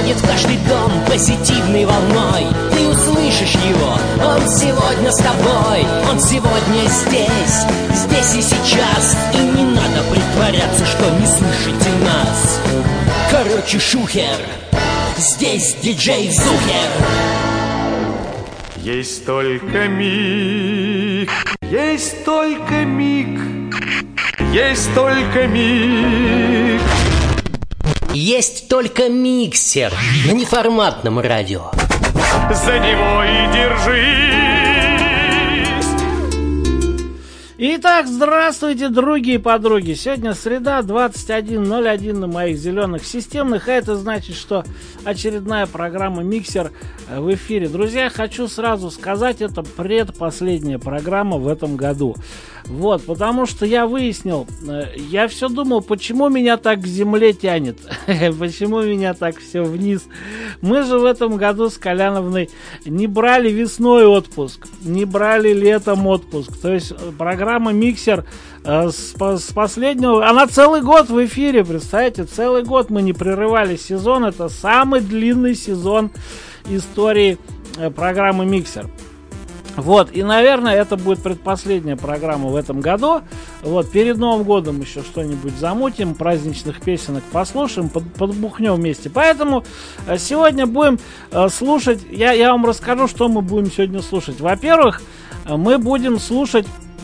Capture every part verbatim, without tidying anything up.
Хлынет в каждый дом позитивной волной. Ты услышишь его, он сегодня с тобой. Он сегодня здесь, здесь и сейчас. И не надо притворяться, что не слышите нас. Короче, шухер, здесь диджей Зухер. Есть только миг, есть только миг, есть только миг. Есть только миксер на неформатном радио. За него и держись. Итак, здравствуйте, другие подруги. Сегодня среда, двадцать один ноль один на моих зеленых системных. А это значит, что очередная программа «Миксер» в эфире. Друзья, хочу сразу сказать, это предпоследняя программа в этом году. Вот, потому что я выяснил, я все думал, почему меня так к земле тянет, почему меня так все вниз. Мы же в этом году с Коляновной не брали весной отпуск, не брали летом отпуск. То есть программа «Миксер» с, с последнего, она целый год в эфире, представляете, целый год мы не прерывали сезон. Это самый длинный сезон истории программы «Миксер». Вот, и, наверное, это будет предпоследняя программа в этом году. Вот, перед Новым годом еще что-нибудь замутим, праздничных песенок послушаем, под, подбухнем вместе. Поэтому сегодня будем слушать, я, я вам расскажу, что мы будем сегодня слушать. Во-первых, мы будем слушать,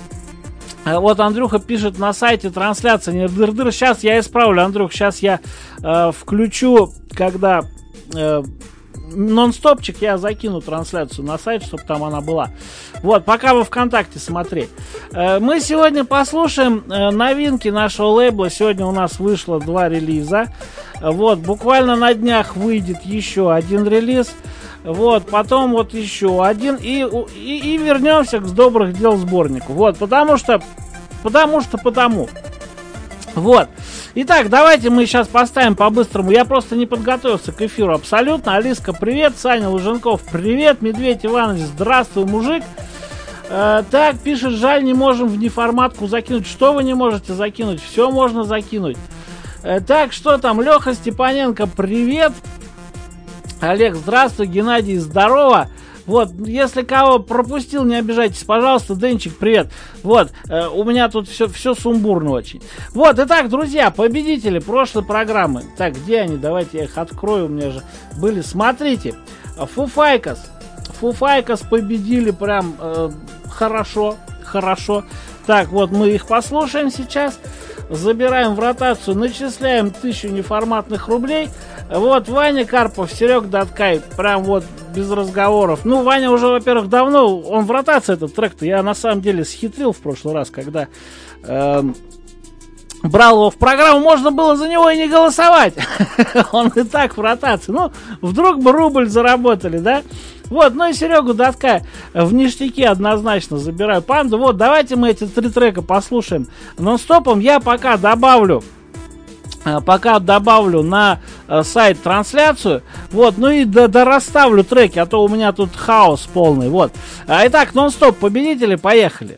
вот Андрюха пишет на сайте трансляция, не дыр-дыр. Сейчас я исправлю, Андрюх, сейчас я э, включу, когда... Э, нон-стопчик, я закину трансляцию на сайт, чтобы там она была. Вот, пока вы ВКонтакте смотри. Мы сегодня послушаем новинки нашего лейбла. Сегодня у нас вышло два релиза. Вот, буквально на днях выйдет еще один релиз. Вот, потом вот еще один. И, и, и вернемся к добрых дел сборнику. Вот, потому что, потому что, потому. Вот. Итак, давайте мы сейчас поставим по-быстрому. Я просто не подготовился к эфиру абсолютно. Алиска, привет. Саня Луженков, привет. Медведь Иванович, здравствуй, мужик. Э, так, пишет, жаль, не можем в неформатку закинуть. Что вы не можете закинуть? Все можно закинуть. Э, так, что там? Леха Степаненко, привет. Олег, здравствуй. Геннадий, здорово. Вот, если кого пропустил, не обижайтесь, пожалуйста. Денчик, привет. Вот, э, у меня тут все, все сумбурно очень. Вот, итак, друзья, победители прошлой программы. Так, где они? Давайте я их открою, у меня же были. Смотрите, Foo Fighters. Foo Fighters победили прям э, хорошо, хорошо. Так, вот мы их послушаем сейчас. Забираем в ротацию, начисляем тысячу неформатных рублей. Вот, Ваня Карпов, Серег Даткай, прям вот без разговоров. Ну, Ваня уже, во-первых, давно, он в ротации этот трек-то. Я на самом деле схитрил в прошлый раз, когда э, брал его в программу, можно было за него и не голосовать. Он и так в ротации. Ну, вдруг бы рубль заработали, да? Вот, ну и Серегу Даткая в ништяки однозначно забираю. Панду, вот, давайте мы эти три трека послушаем нон-стопом. Я пока добавлю Пока добавлю на э, сайт трансляцию. Вот, ну и до, до расставлю треки, а то у меня тут хаос полный. Вот. А, итак, нон-стоп победители, поехали.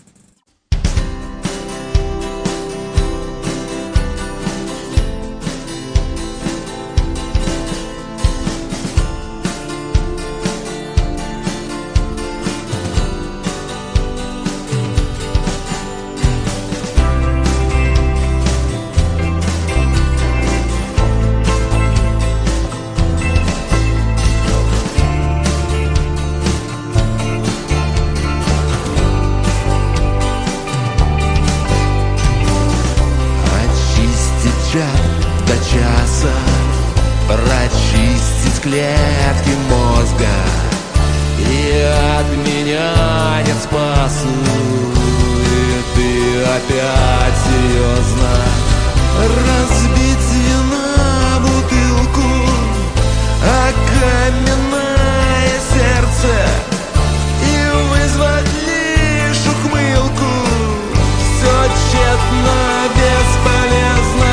До часа прочистить клетки мозга, и от меня нет спасу, и ты опять серьезно. Разбить вина бутылку, а каменное сердце, и вызвать лишь ухмылку. Все тщетно, бесполезно.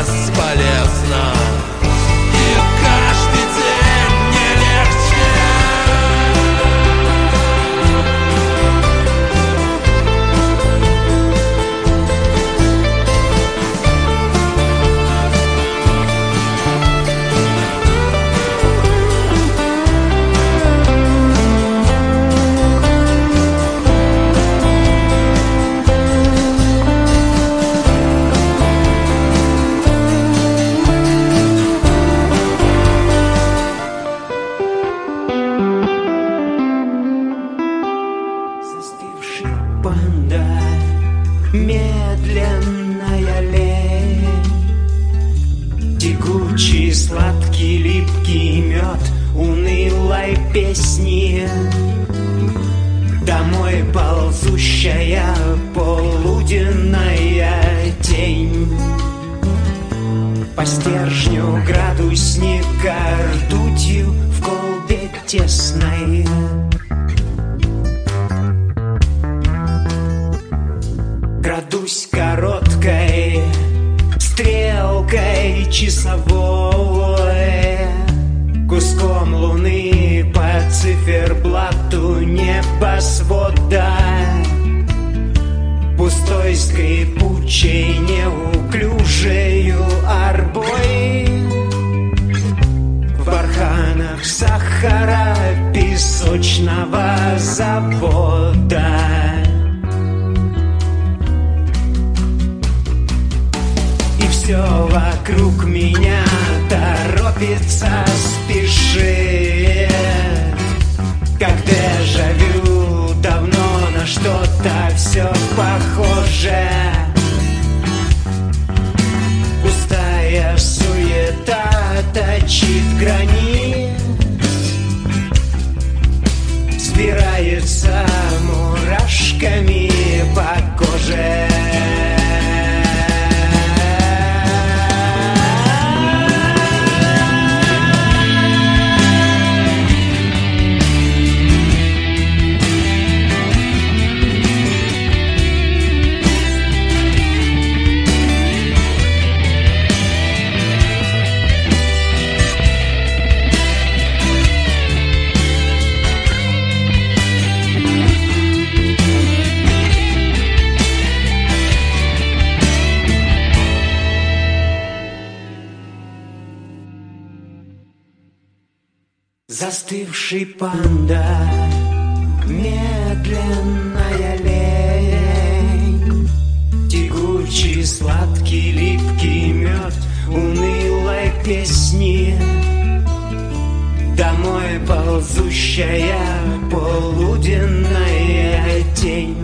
бесполезно. И каждый день не легче. Медленная лень, тягучий, сладкий, липкий мед унылой песни. Домой ползущая полуденная тень, по стержню градусника ртутью в колбе тесной. Крадусь короткой стрелкой часовой, куском луны по циферблату небосвода, пустой, скрипучей, неуклюжею арбой. В барханах сахара песочного завода. Все вокруг меня торопится, спешит, как дежавю, давно на что-то все похоже. Пустая суета точит гранит, сбирается мурашками по коже. Застывший панда, медленная лень, тягучий, сладкий, липкий мед унылой песни. Домой ползущая полуденная тень,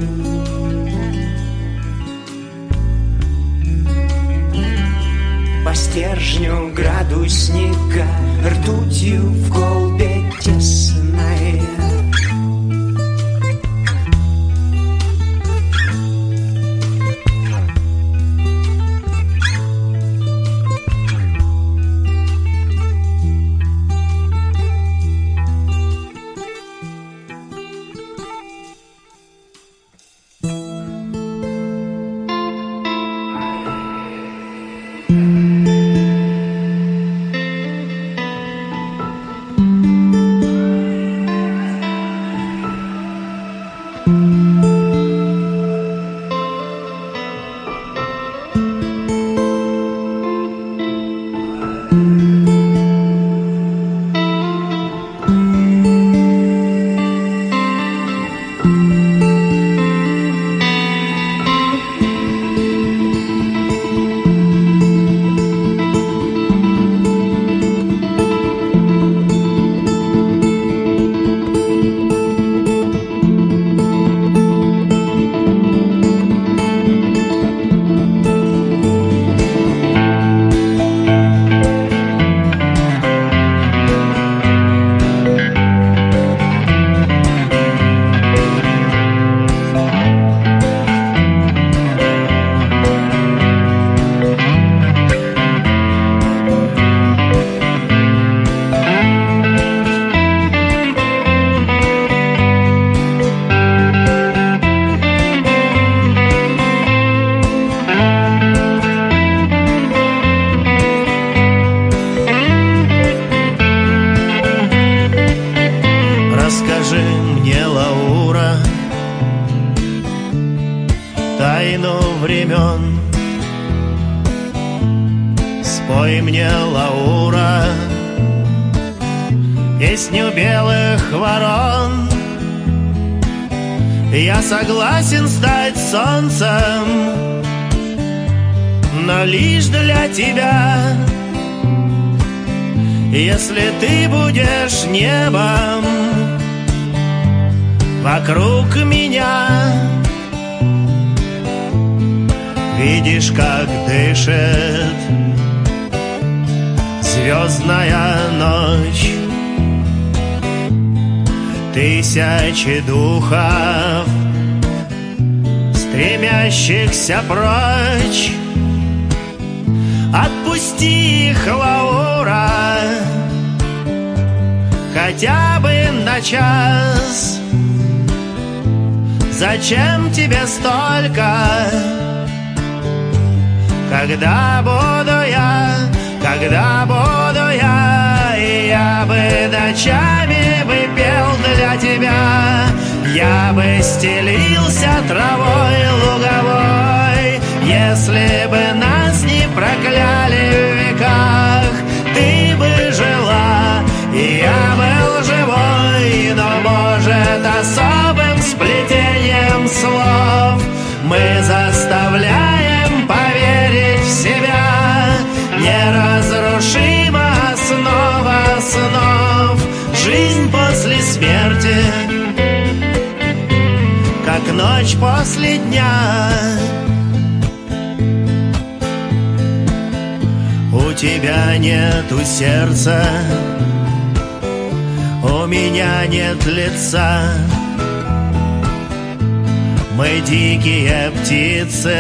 по стержню градусника ртутью в колбе тесной. Thank you. Спой мне, Лаура, песню белых ворон. Я согласен стать солнцем, но лишь для тебя. Если ты будешь небом вокруг меня, видишь, как дышит звездная ночь. Тысячи духов, стремящихся прочь. Отпусти их, Лаура, хотя бы на час. Зачем тебе столько, когда буду я, когда буду я, и я бы ночами бы пел для тебя, я бы стелился травой луговой, если бы нас не прокляли в веках. Ты бы жила, и я был живой, но, может, особым сплетением слов мы заставляем поверить в себя. Неразрушима основа снов, жизнь после смерти, как ночь после дня. У тебя нету сердца, у меня нет лица. Мы дикие птицы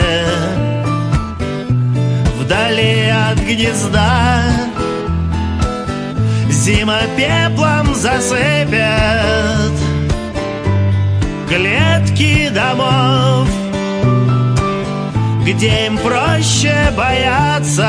вдали от гнезда. Зима пеплом засыпет клетки домов, где им проще бояться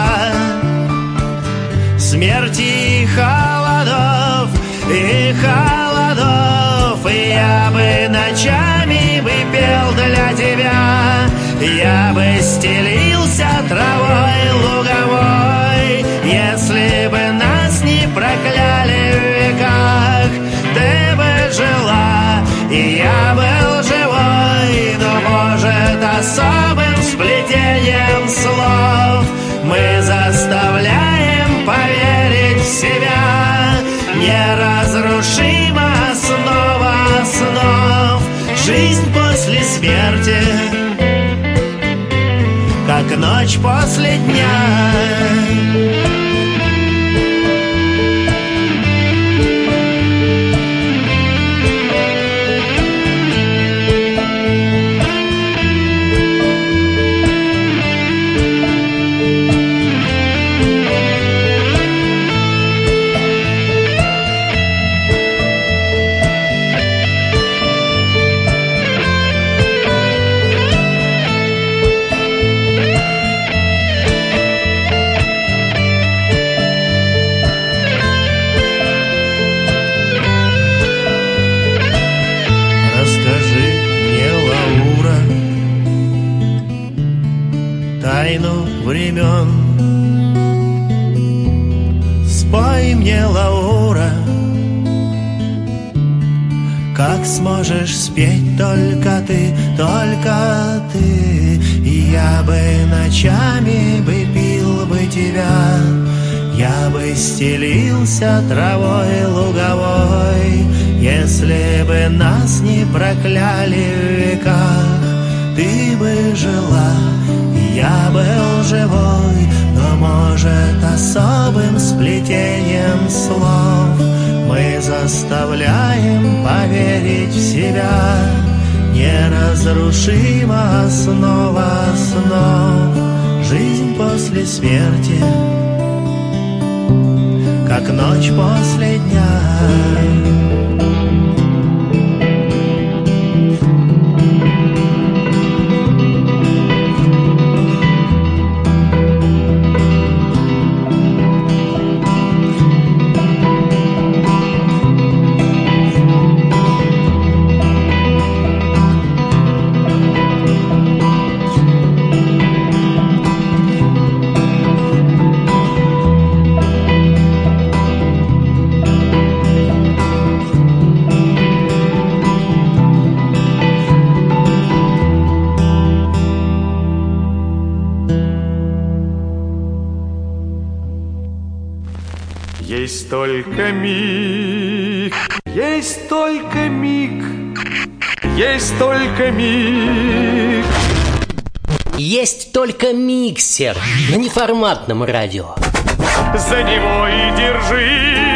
смерти и холодов, и холодов. И я бы ночами бы пел для тебя, я бы стелился травой луговой, если бы нас не прокляли в веках. Ты бы жила, и я был живой, но, может, особым сплетением слов мы заставляем поверить в себя. Неразрушима основа снов, жизнь после смерти, как ночь после дня. Тайну времен. Спой мне, Лаура, как сможешь спеть только ты, только ты. И я бы ночами бы пил бы тебя, я бы стелился травой луговой, если бы нас не прокляли в веках. Ты бы жила, я был живой, но, может, особым сплетением слов мы заставляем поверить в себя. Неразрушима основа снов, жизнь после смерти, как ночь после дня. Есть только миг, есть только миг, есть только миг. Есть только миксер на неформатном радио. За него и держись.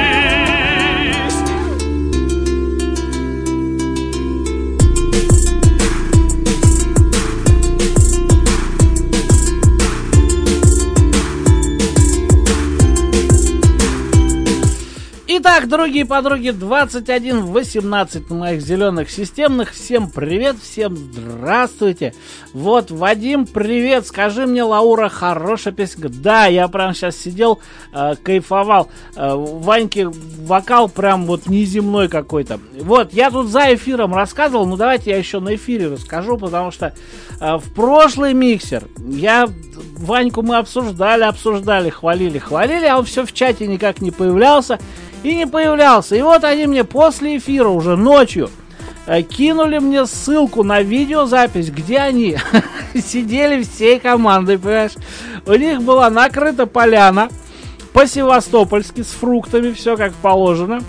Итак, дорогие подруги, двадцать один восемнадцать на моих зеленых системных. Всем привет, всем здравствуйте. Вот, Вадим, привет. Скажи мне, Лаура, хорошая песня. Да, я прям сейчас сидел, э, кайфовал. Э, Ваньки вокал прям вот неземной какой-то. Вот, я тут за эфиром рассказывал, но давайте я еще на эфире расскажу, потому что э, в прошлый миксер я... Ваньку мы обсуждали, обсуждали, хвалили, хвалили, а он все в чате никак не появлялся. И не появлялся. И вот они мне после эфира уже ночью э, кинули мне ссылку на видеозапись, где они сидели всей командой, понимаешь? У них была накрыта поляна по-севастопольски с фруктами, все как положено.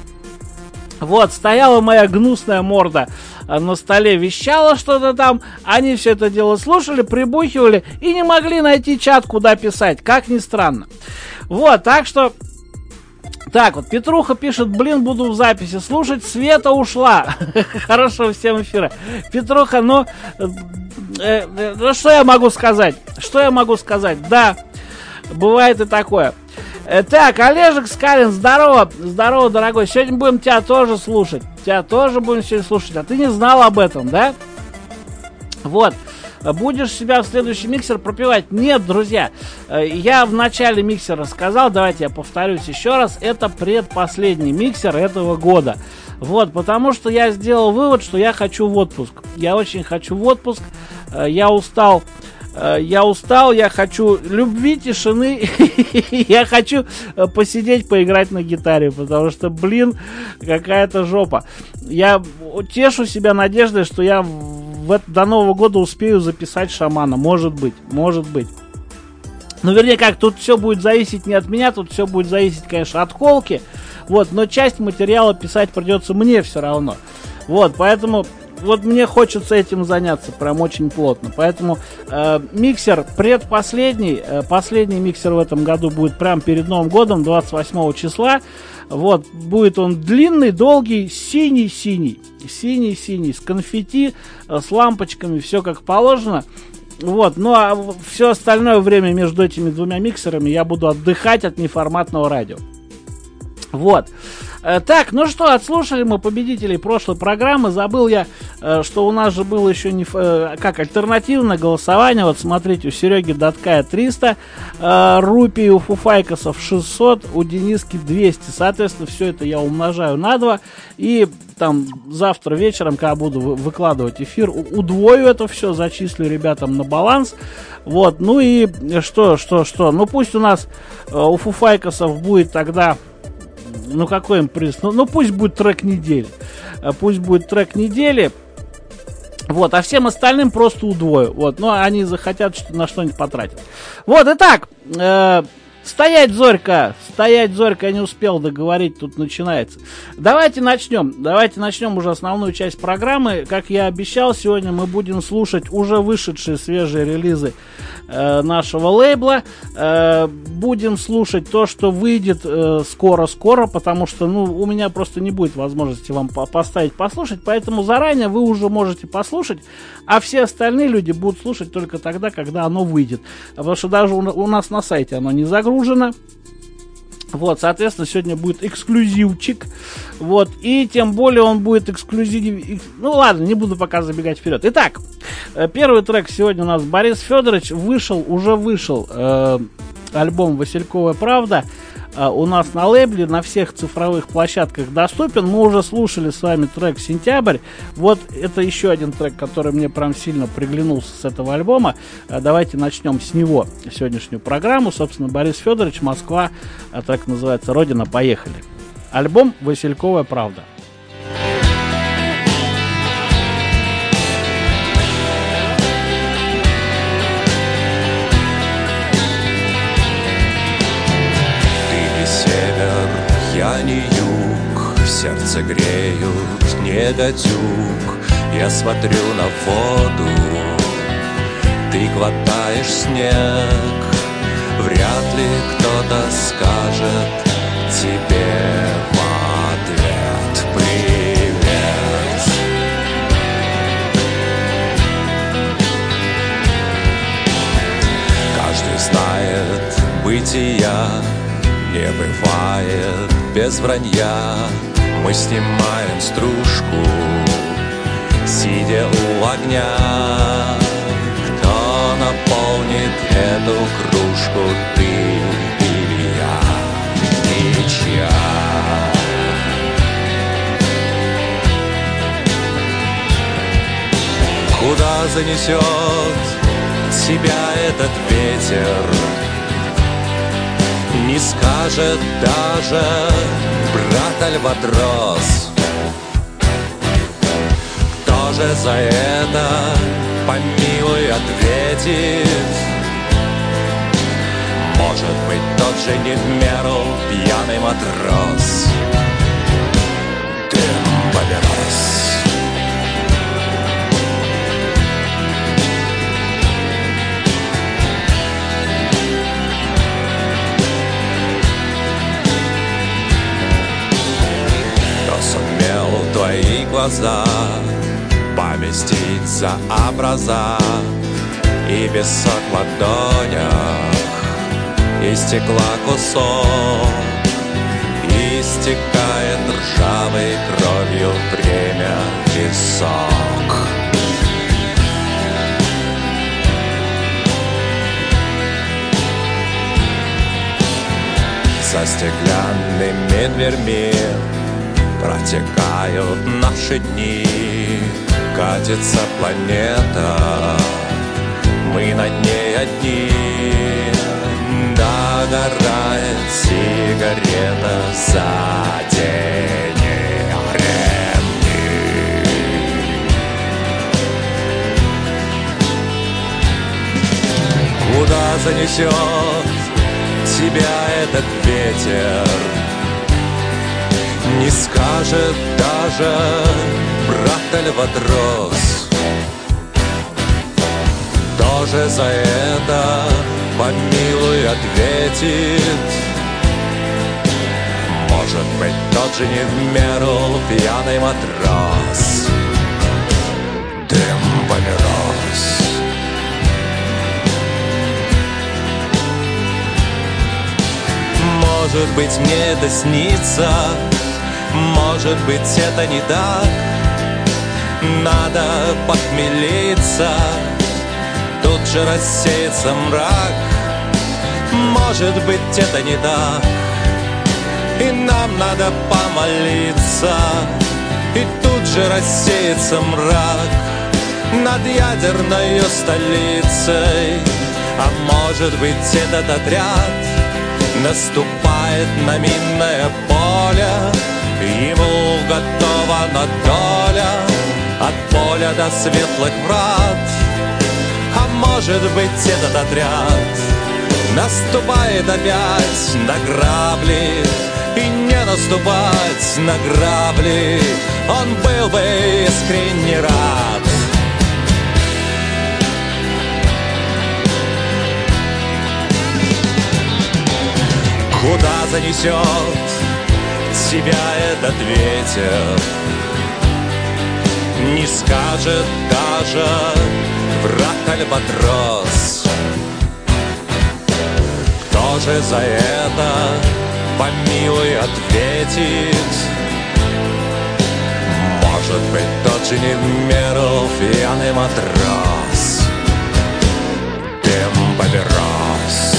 Вот, стояла моя гнусная морда на столе, вещала что-то там. Они все это дело слушали, прибухивали и не могли найти чат, куда писать, как ни странно. Вот, так что... Так, вот Петруха пишет, блин, буду в записи слушать, Света ушла. Хорошего всем эфира. Петруха, ну, э, э, ну, что я могу сказать? Что я могу сказать? Да, бывает и такое. Э, так, Олежек Скалин, здорово, здорово, дорогой. Сегодня будем тебя тоже слушать. Тебя тоже будем сегодня слушать. А ты не знал об этом, да? Вот. Будешь себя в следующий миксер пропивать? Нет, друзья, я в начале миксера сказал, давайте я повторюсь еще раз, это предпоследний миксер этого года. Вот, потому что я сделал вывод, что я хочу в отпуск. Я очень хочу в отпуск, я устал. Я устал, я хочу любви, тишины, я хочу посидеть, поиграть на гитаре, потому что, блин, какая-то жопа. Я тешу себя надеждой, что я в это, до Нового года успею записать шамана, может быть, может быть. Ну, вернее, как, тут все будет зависеть не от меня, тут все будет зависеть, конечно, от Колки, вот, но часть материала писать придется мне все равно, вот, поэтому... Вот мне хочется этим заняться прям очень плотно. Поэтому э, миксер предпоследний, э, последний миксер в этом году будет прям перед Новым годом, двадцать восьмого числа. Вот, будет он длинный, долгий, синий-синий. Синий-синий, с конфетти, э, с лампочками, все как положено. Вот, ну а все остальное время между этими двумя миксерами я буду отдыхать от неформатного радио. Вот. Так, ну что, отслушали мы победителей прошлой программы. Забыл я, что у нас же было еще не, как альтернативное голосование. Вот смотрите, у Сереги Даткая триста рупий, у Фуфайкосов шестьсот, у Дениски двести. Соответственно, все это я умножаю на два. И там завтра вечером, когда буду выкладывать эфир, удвою это все, зачислю ребятам на баланс. Вот, ну и что, что, что. Ну пусть у нас у Фуфайкосов будет тогда... Ну, какой им приз? Ну, ну, пусть будет трек недели. Пусть будет трек недели. Вот, а всем остальным просто удвою. Вот, ну, они захотят что, на что-нибудь потратить. Вот, итак, э, стоять, Зорька, стоять, Зорька, я не успел договорить, тут начинается. Давайте начнем, давайте начнем уже основную часть программы. Как я обещал, сегодня мы будем слушать уже вышедшие свежие релизы э, нашего лейбла. Э, будем слушать то, что выйдет э, скоро-скоро, потому что, ну, у меня просто не будет возможности вам по- поставить послушать, поэтому заранее вы уже можете послушать, а все остальные люди будут слушать только тогда, когда оно выйдет. Потому что даже у, у нас на сайте оно не загружено. Вот, соответственно, сегодня будет эксклюзивчик. Вот, и тем более он будет эксклюзив. Ну ладно, не буду пока забегать вперед. Итак, первый трек сегодня у нас Борис Федорович. Вышел, уже вышел э, альбом «Васильковая правда». Э, у нас на лейбле, на всех цифровых площадках доступен. Мы уже слушали с вами трек «Сентябрь». Вот это еще один трек, который мне прям сильно приглянулся с этого альбома. Э, давайте начнем с него сегодняшнюю программу. Собственно, Борис Федорович, Москва. А трек называется «Родина, поехали». Альбом «Васильковая правда». Ты ли север, а не юг. Сердце греют не гадюк. Я смотрю на воду, ты глотаешь снег. Вряд ли кто-то скажет тебе в ответ привет. Каждый знает, бытия не бывает без вранья. Мы снимаем стружку, сидя у огня. Кто наполнит эту кружку, ты или я? Ничья. Куда занесет тебя этот ветер, не скажет даже брат Альбатрос. Кто же за это, помилуй, ответит? Может быть, тот же не в меру пьяный матрос. Дым папирос. Сумел твои глаза поместить за образа, и песок в ладонях, и стекла кусок, и стекает ржавой кровью время песок. За стеклянными дверьми протекают наши дни, катится планета, мы над ней одни. Догорает сигарета за тени ремни. Куда занесет тебя этот ветер, не скажет даже брат Альбатрос. Тоже за это, помилуй, ответит. Может быть, тот же не в меру пьяный матрос. Дым папирос. Может быть, мне это снится, может быть, это не так. Надо похмелиться, тут же рассеется мрак. Может быть, это не так, и нам надо помолиться, и тут же рассеется мрак над ядерной столицей. А может быть, этот отряд наступает на минное поле, ему готова доля от поля до светлых врат. А может быть, этот отряд наступает опять на грабли, и не наступать на грабли он был бы искренне рад. Куда занесет тебя этот ветер, не скажет даже брат Альбатрос. Кто же за это, помилуй, ответит? Может быть, тот же не в меру пьяный матрос. Дым папирос.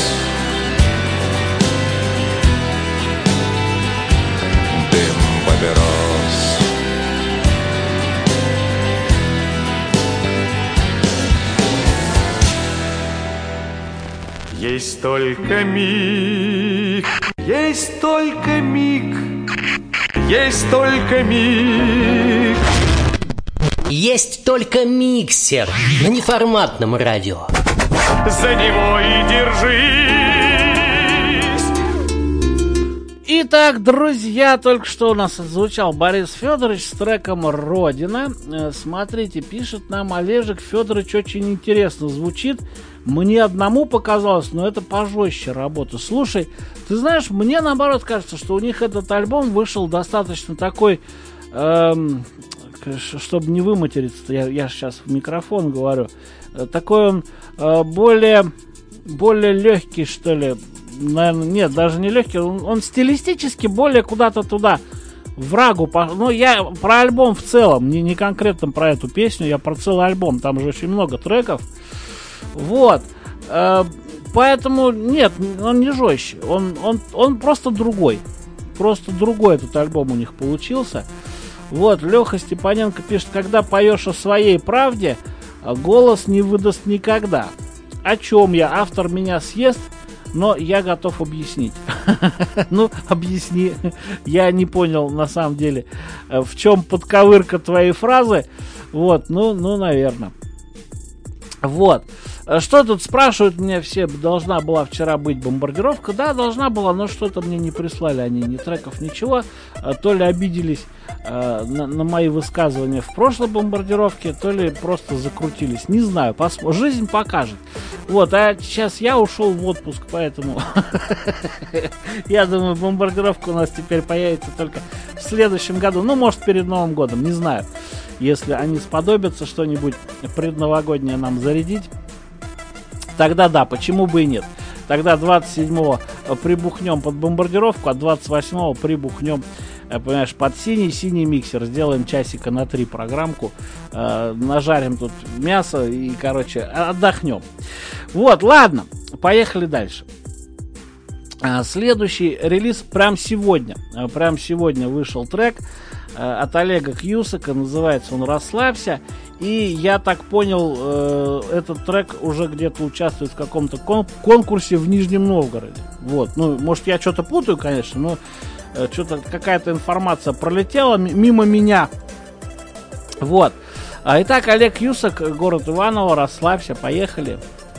Есть только миг, есть только миг, есть только миг. Есть только миксер на неформатном радио. За него и держись. Итак, Итак, друзья, только что у нас звучал Борис Федорович с треком «Родина». Смотрите, пишет нам Олежек Федорович, очень интересно звучит. Мне одному показалось, но это пожестче работа. Слушай, ты знаешь, мне наоборот кажется, что у них этот альбом вышел достаточно такой, эм, чтобы не выматериться, я, я сейчас в микрофон говорю, такой он э, более, более легкий, что ли. Наверное, нет, даже не легкий, он, он стилистически более куда-то туда, врагу. Ну, я про альбом в целом, не, не конкретно про эту песню, я про целый альбом, там же очень много треков. Вот. Э, поэтому, нет, он не жестче, он, он, он просто другой. Просто другой этот альбом у них получился. Вот, Леха Степаненко пишет, когда поешь о своей правде, голос не выдаст никогда. О чем я? Автор меня съест, но я готов объяснить. Ну, объясни. Я не понял, на самом деле, в чем подковырка твоей фразы. Вот, ну, ну, наверное. Вот. Что тут спрашивают меня все, должна была вчера быть бомбардировка? Да, должна была, но что-то мне не прислали они, ни треков, ничего. То ли обиделись э, на, на мои высказывания в прошлой бомбардировке, то ли просто закрутились. Не знаю, посмотрим. Жизнь покажет. Вот, а сейчас я ушел в отпуск, поэтому я думаю, бомбардировка у нас теперь появится только в следующем году. Ну, может, перед Новым годом, не знаю. Если они сподобятся что-нибудь предновогоднее нам зарядить, тогда да, почему бы и нет. Тогда двадцать седьмого прибухнем под бомбардировку, а двадцать восьмого прибухнем, понимаешь, под синий, синий миксер. Сделаем часика на три программку, э, нажарим тут мясо и, короче, отдохнем. Вот, ладно, поехали дальше. Следующий релиз прям сегодня. Прям сегодня вышел трек от Олега Кьюсака, называется он «Расслабься». И я так понял, э, этот трек уже где-то участвует в каком-то кон- конкурсе в Нижнем Новгороде. Вот, ну, может, я что-то путаю, конечно, но э, что-то какая-то информация пролетела м- мимо меня. Вот. А, итак, Олег Кьюсак, город Иваново, «Расслабься», поехали.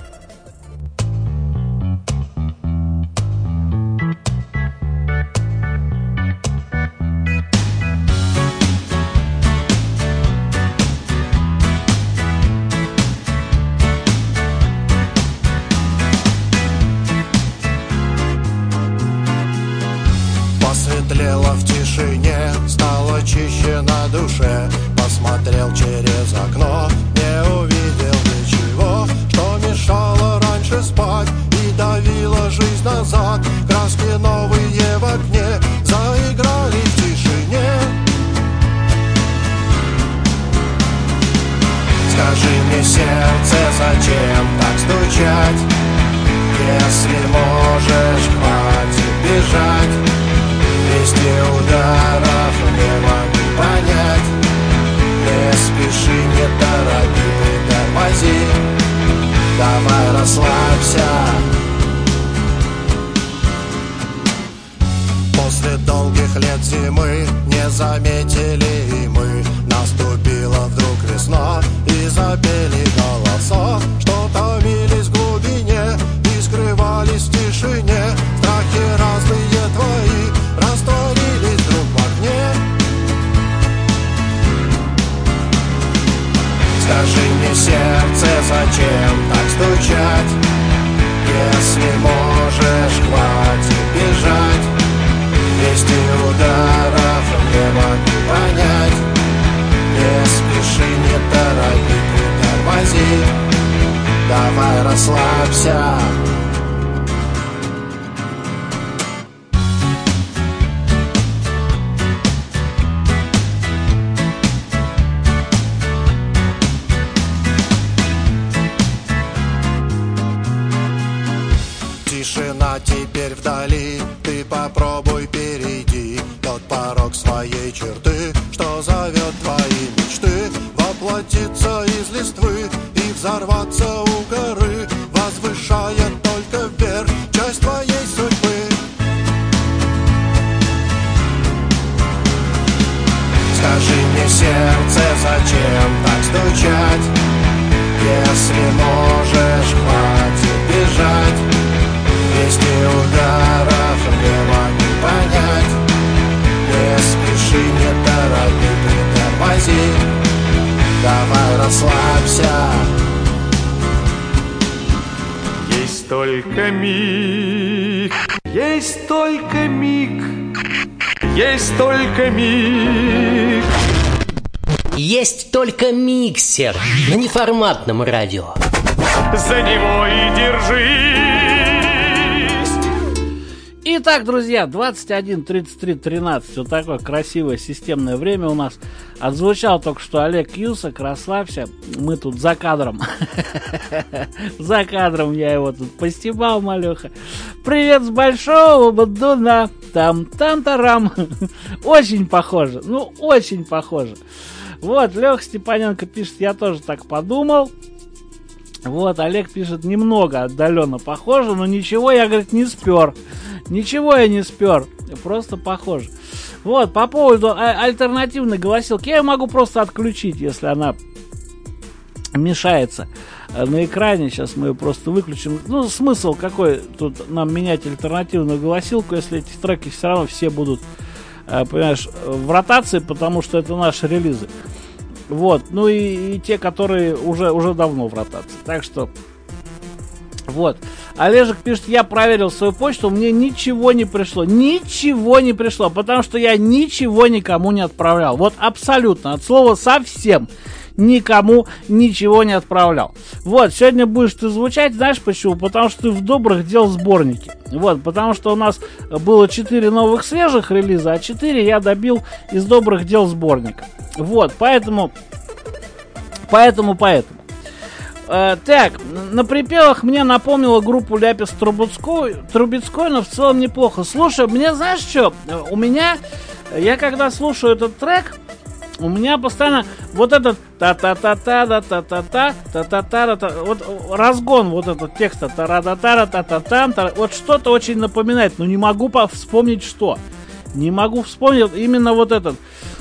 Посветлело в тишине, стало чище на душе. Посмотрел через окно, не увидел ничего, что мешало раньше спать и давило жизнь назад. Краски новые в окне заиграли в тишине. Скажи мне, сердце, зачем так стучать? Если можешь, хватит бежать. Двести ударов не могу понять. Не спеши, не торопи, притормози. Давай расслабься. После долгих лет зимы не заметили и мы. Наступила вдруг весна и запели голоса, что томились в глубине и скрывались в тишине. Страхи разные твои растворились вдруг в огне. Скажи мне, сердце, зачем так стучать? Если можешь, хватит бежать. Двести ударов не могу понять. Не спеши, не торопи, притормози. Давай расслабься. Тишина теперь вдали, ты попробуй перейди тот порог своей черты, что зовет твои мечты. Воплотиться из листвы и взорваться у горы, возвышая только вверх часть твоей судьбы. Скажи мне, сердце, зачем так стучать? Если можешь, хватит бежать. Двести ударов не могу понять. только миг, есть только миг, есть только миг. Есть только миксер на неформатном радио. За него и держись. Итак, друзья, двадцать один тридцать три тринадцать. Вот такое красивое системное время у нас. Отзвучал только что Олег Юсак. Расслабься. Мы тут за кадром. За кадром я его тут постебал, малеха. Привет с большого Бадуна. Там-там-тарам. Очень похоже. Ну, очень похоже. Вот, Леха Степаненко пишет, я тоже так подумал. Вот, Олег пишет, немного отдаленно похоже, но ничего я, говорит, не спер. Ничего я не спер, просто похоже. Вот, по поводу а- альтернативной голосилки, я ее могу просто отключить, если она мешается на экране. Сейчас мы ее просто выключим. Ну, смысл какой тут нам менять альтернативную голосилку, если эти треки все равно все будут, понимаешь, в ротации, потому что это наши релизы. Вот, ну и, и те, которые уже, уже давно в ротации. Так что, вот. Олежек пишет, я проверил свою почту, мне ничего не пришло. Ничего не пришло, потому что я ничего никому не отправлял. Вот абсолютно, от слова совсем никому ничего не отправлял. Вот, сегодня будешь ты звучать, знаешь почему? Потому что ты в добрых дел сборнике. Вот, потому что у нас было четыре новых свежих релиза, а четыре я добил из добрых дел сборника. Вот, поэтому, поэтому, поэтому. Э, так, на припевах мне напомнила группу Ляпис Трубецкой, Трубецкой, но в целом неплохо. Слушай, мне знаешь что? У меня, я когда слушаю этот трек, у меня постоянно вот этот та-та-та-та-та-та-та-та, та-та-та-та, вот разгон вот этот текста, та-ра-та-та-та-та-та-та, вот что-то очень напоминает, но не могу вспомнить что. Не могу вспомнить именно вот этот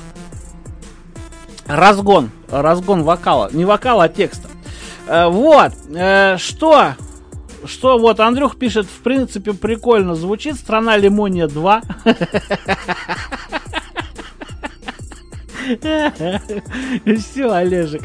разгон, разгон вокала, не вокала, а текста. Э, вот, э, что, что, вот Андрюх пишет, в принципе прикольно звучит, «Страна Лимония два». Все, Олежек.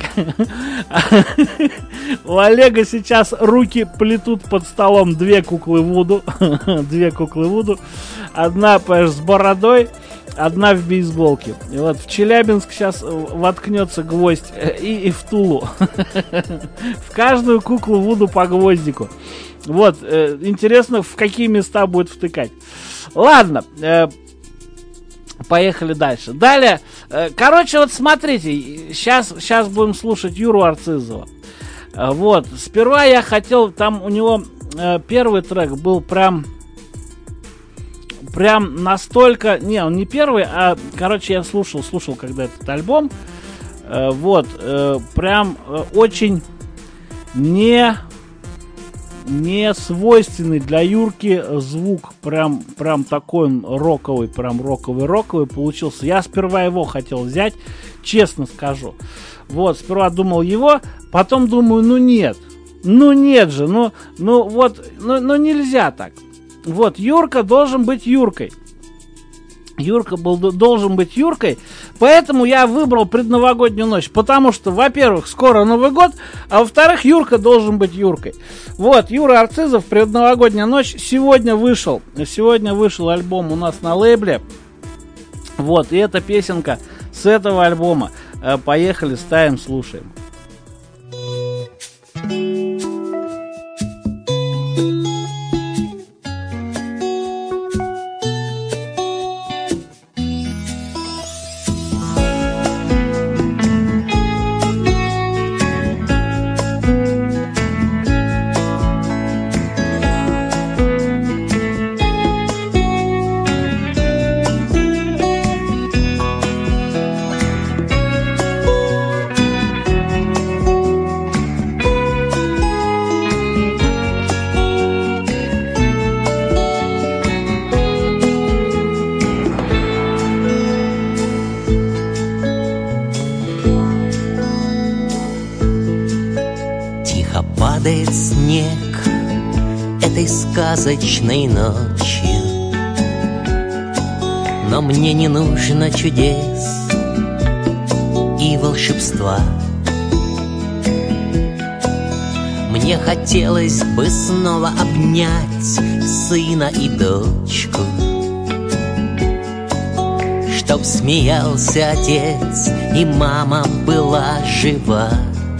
У Олега сейчас руки плетут под столом две куклы Вуду. Две куклы Вуду. Одна, понимаешь, с бородой, одна в бейсболке. И вот в Челябинск сейчас воткнется гвоздь и, и в Тулу. В каждую куклу Вуду по гвоздику. Вот, э, интересно, в какие места будет втыкать. Ладно, э, поехали дальше. Далее, э, короче, вот смотрите, сейчас, сейчас будем слушать Юру Арцизова. Э, вот, сперва я хотел, там у него э, первый трек был прям, прям настолько, не, он не первый, а, короче, я слушал, слушал когда этот альбом, э, вот, э, прям э, очень не... не свойственный для Юрки звук, прям, прям такой он роковый, прям роковый-роковый получился. Я сперва его хотел взять, честно скажу. Вот, сперва думал его, потом думаю, ну нет, ну нет же, ну, ну вот, ну, ну нельзя так. Вот, Юрка должен быть Юркой. Юрка был, должен быть Юркой, поэтому я выбрал предновогоднюю ночь, потому что, во-первых, скоро Новый год, а во-вторых, Юрка должен быть Юркой. Вот, Юра Арцизов, предновогодняя ночь, сегодня вышел, сегодня вышел альбом у нас на лейбле, вот, и эта песенка с этого альбома. Поехали, ставим, слушаем. Падает снег этой сказочной ночью, но мне не нужно чудес и волшебства. Мне Мне хотелось бы снова обнять сына и дочку, чтоб смеялся отец и мама была жива.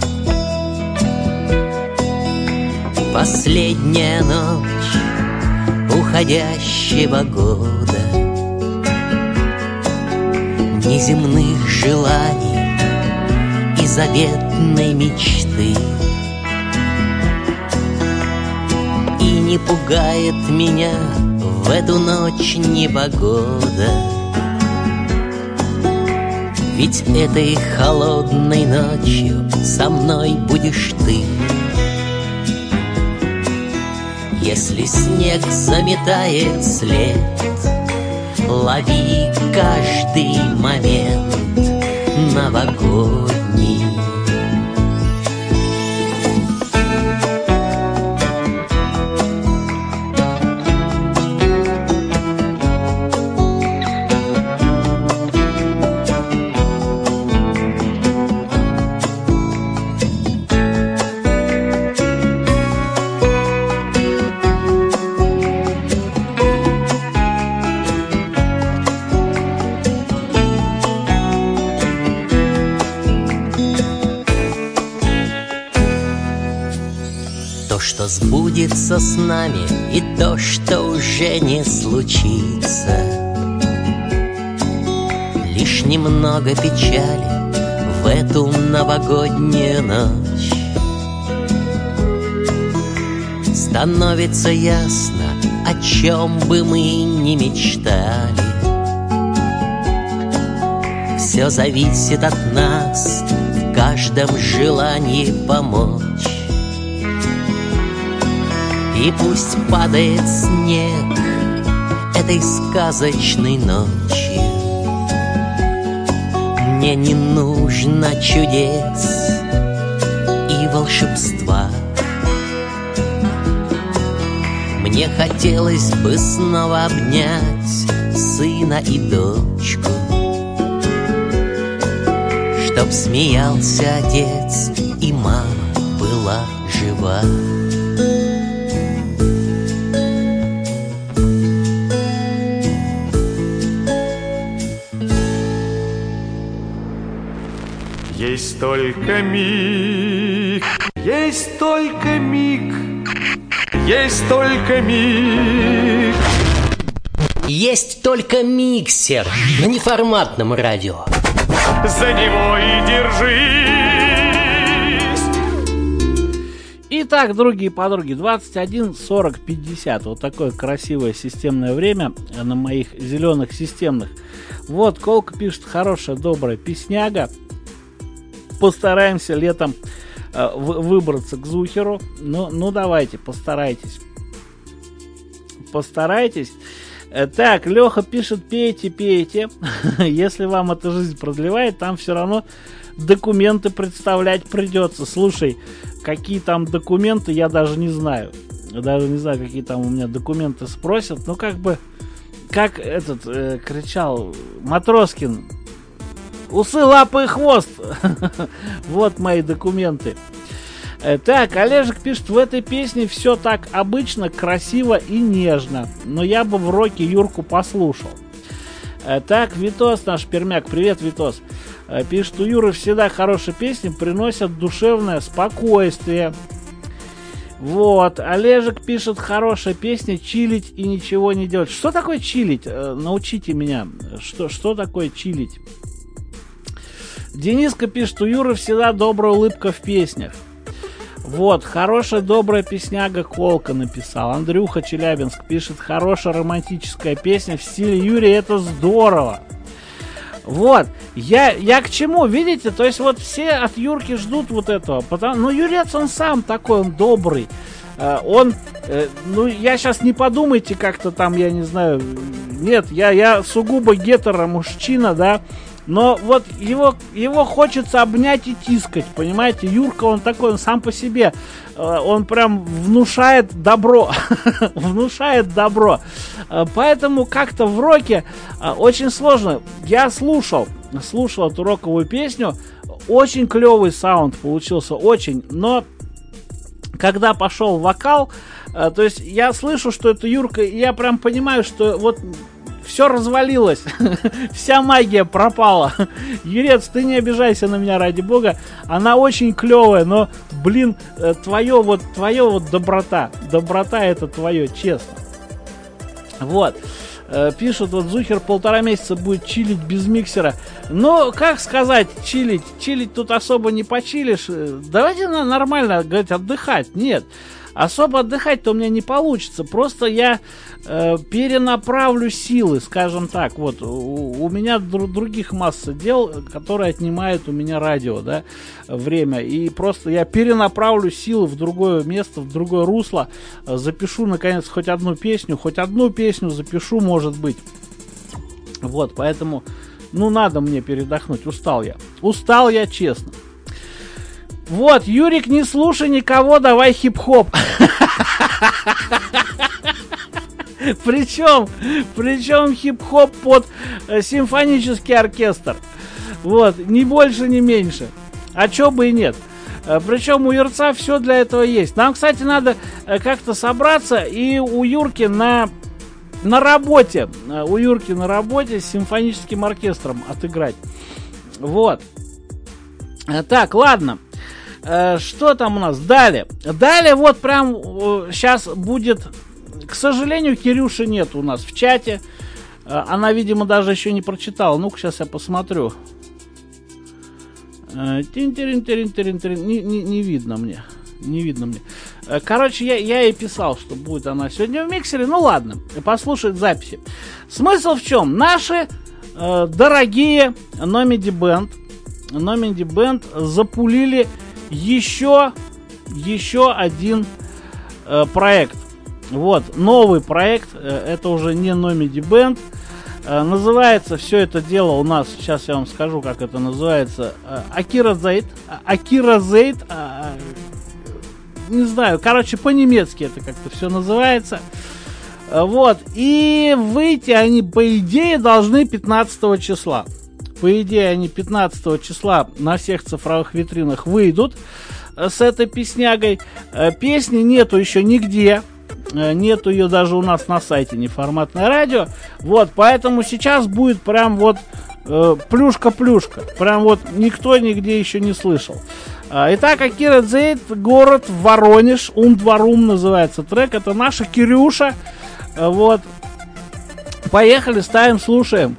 Последняя ночь уходящего года, неземных желаний и заветной мечты. И не пугает меня в эту ночь непогода, ведь этой холодной ночью со мной будешь ты. Если снег заметает след, лови каждый момент новогодний. Что сбудется с нами, и то, что уже не случится. Лишь немного печали в эту новогоднюю ночь. Становится ясно, о чем бы мы ни мечтали. Все зависит от нас, в каждом желании помочь. И пусть падает снег этой сказочной ночью, мне не нужно чудес и волшебства. Мне хотелось бы снова обнять сына и дочку, чтоб смеялся отец и мама была жива. Есть только миг, есть только миг, есть только миг. Есть только миксер на неформатном радио. За него и держись. Итак, другие подруги, двадцать один сорок пятьдесят. Вот такое красивое системное время на моих зеленых системных. Вот, Колка пишет: хорошая, добрая песняга. Постараемся летом э, выбраться к Зухеру. Ну, ну, давайте, постарайтесь. Постарайтесь. Э, так, Леха пишет: пейте, пейте. Если вам эта жизнь продлевает, там все равно документы представлять придется. Слушай, какие там документы, я даже не знаю. Даже не знаю, какие там у меня документы спросят. Ну, как бы, как этот э, кричал Матроскин: усы, лапы и хвост. Вот мои документы. Так, Олежек пишет: в этой песне все так обычно, красиво и нежно, но я бы в роке Юрку послушал. Так, Витос, наш пермяк, привет, Витос, пишет: у Юры всегда хорошие песни приносят душевное спокойствие. Вот, Олежек пишет: хорошая песня, чилить и ничего не делать. Что такое чилить? Научите меня, что, что такое чилить? Дениска пишет: у Юры всегда добрая улыбка в песнях. Вот, хорошая добрая песняга, Колка написал. Андрюха Челябинск пишет: хорошая романтическая песня в стиле Юрия, это здорово. Вот, я, я к чему, видите, то есть вот все от Юрки ждут вот этого, потому, ну, Юрец, он сам такой, он добрый, э, он, э, ну, я сейчас не подумайте как-то там, я не знаю, нет, я, я сугубо гетеро-мужчина, да, но вот его, его хочется обнять и тискать, понимаете, Юрка, он такой, он сам по себе, э, он прям внушает добро, внушает добро, э, поэтому как-то в роке э, очень сложно. Я слушал, слушал эту роковую песню, очень клевый саунд получился, очень, но когда пошел вокал, э, то есть я слышу, что это Юрка, и я прям понимаю, что вот все развалилось, вся магия пропала. Юрец, ты не обижайся на меня, ради бога, она очень клевая, но, блин, твое вот, твое вот доброта, доброта это твое, честно. Вот. Пишут, вот Зухер полтора месяца будет чилить без миксера. Ну, как сказать, чилить? Чилить тут особо не почилишь. Давайте нормально, говорить, отдыхать. Нет, особо отдыхать-то у меня не получится. Просто я э, перенаправлю силы, скажем так. Вот, у, у меня дру- других масса дел, которые отнимают у меня радио, да, время. И просто я перенаправлю силы в другое место, в другое русло. Запишу, наконец, хоть одну песню. Хоть одну песню запишу, может быть. Вот, поэтому, ну, надо мне передохнуть. Устал я. Устал я, честно. Вот, Юрик, не слушай никого, давай хип-хоп. Причем, причем хип-хоп под э, симфонический оркестр. Вот, ни больше, ни меньше. А чё бы и нет. Э, причем у Юрца все для этого есть. Нам, кстати, надо э, как-то собраться и у Юрки на, на работе, э, у Юрки на работе с симфоническим оркестром отыграть. Вот. Э, так, ладно. Что там у нас? Далее. Далее вот прям сейчас будет... К сожалению, Кирюши нет у нас в чате. Она, видимо, даже еще не прочитала. Ну-ка, сейчас я посмотрю. Не, не, не видно мне. Не видно мне. Короче, я, я ей писал, что будет она сегодня в миксере. Ну ладно, послушает записи. Смысл в чем? Наши э, дорогие Номеди Бенд Номеди Бенд запулили еще, еще один э, проект. Вот, новый проект. Э, это уже не Номеди Бенд. Э, называется все это дело у нас, сейчас я вам скажу, как это называется. Э, Акира Зейд. Акира Зейд. Э, не знаю, короче, по-немецки это как-то все называется. Э, вот. И выйти они, по идее, должны пятнадцатого числа. По идее, они пятнадцатого числа на всех цифровых витринах выйдут с этой песнягой. Песни нету еще нигде. Нету ее даже у нас на сайте Неформатное радио. Вот, поэтому сейчас будет прям вот э, плюшка-плюшка. Прям вот никто нигде еще не слышал. Итак, Акира Зейд, город Воронеж. Умдварум называется трек. Это наша Кирюша. Вот. Поехали, ставим, слушаем.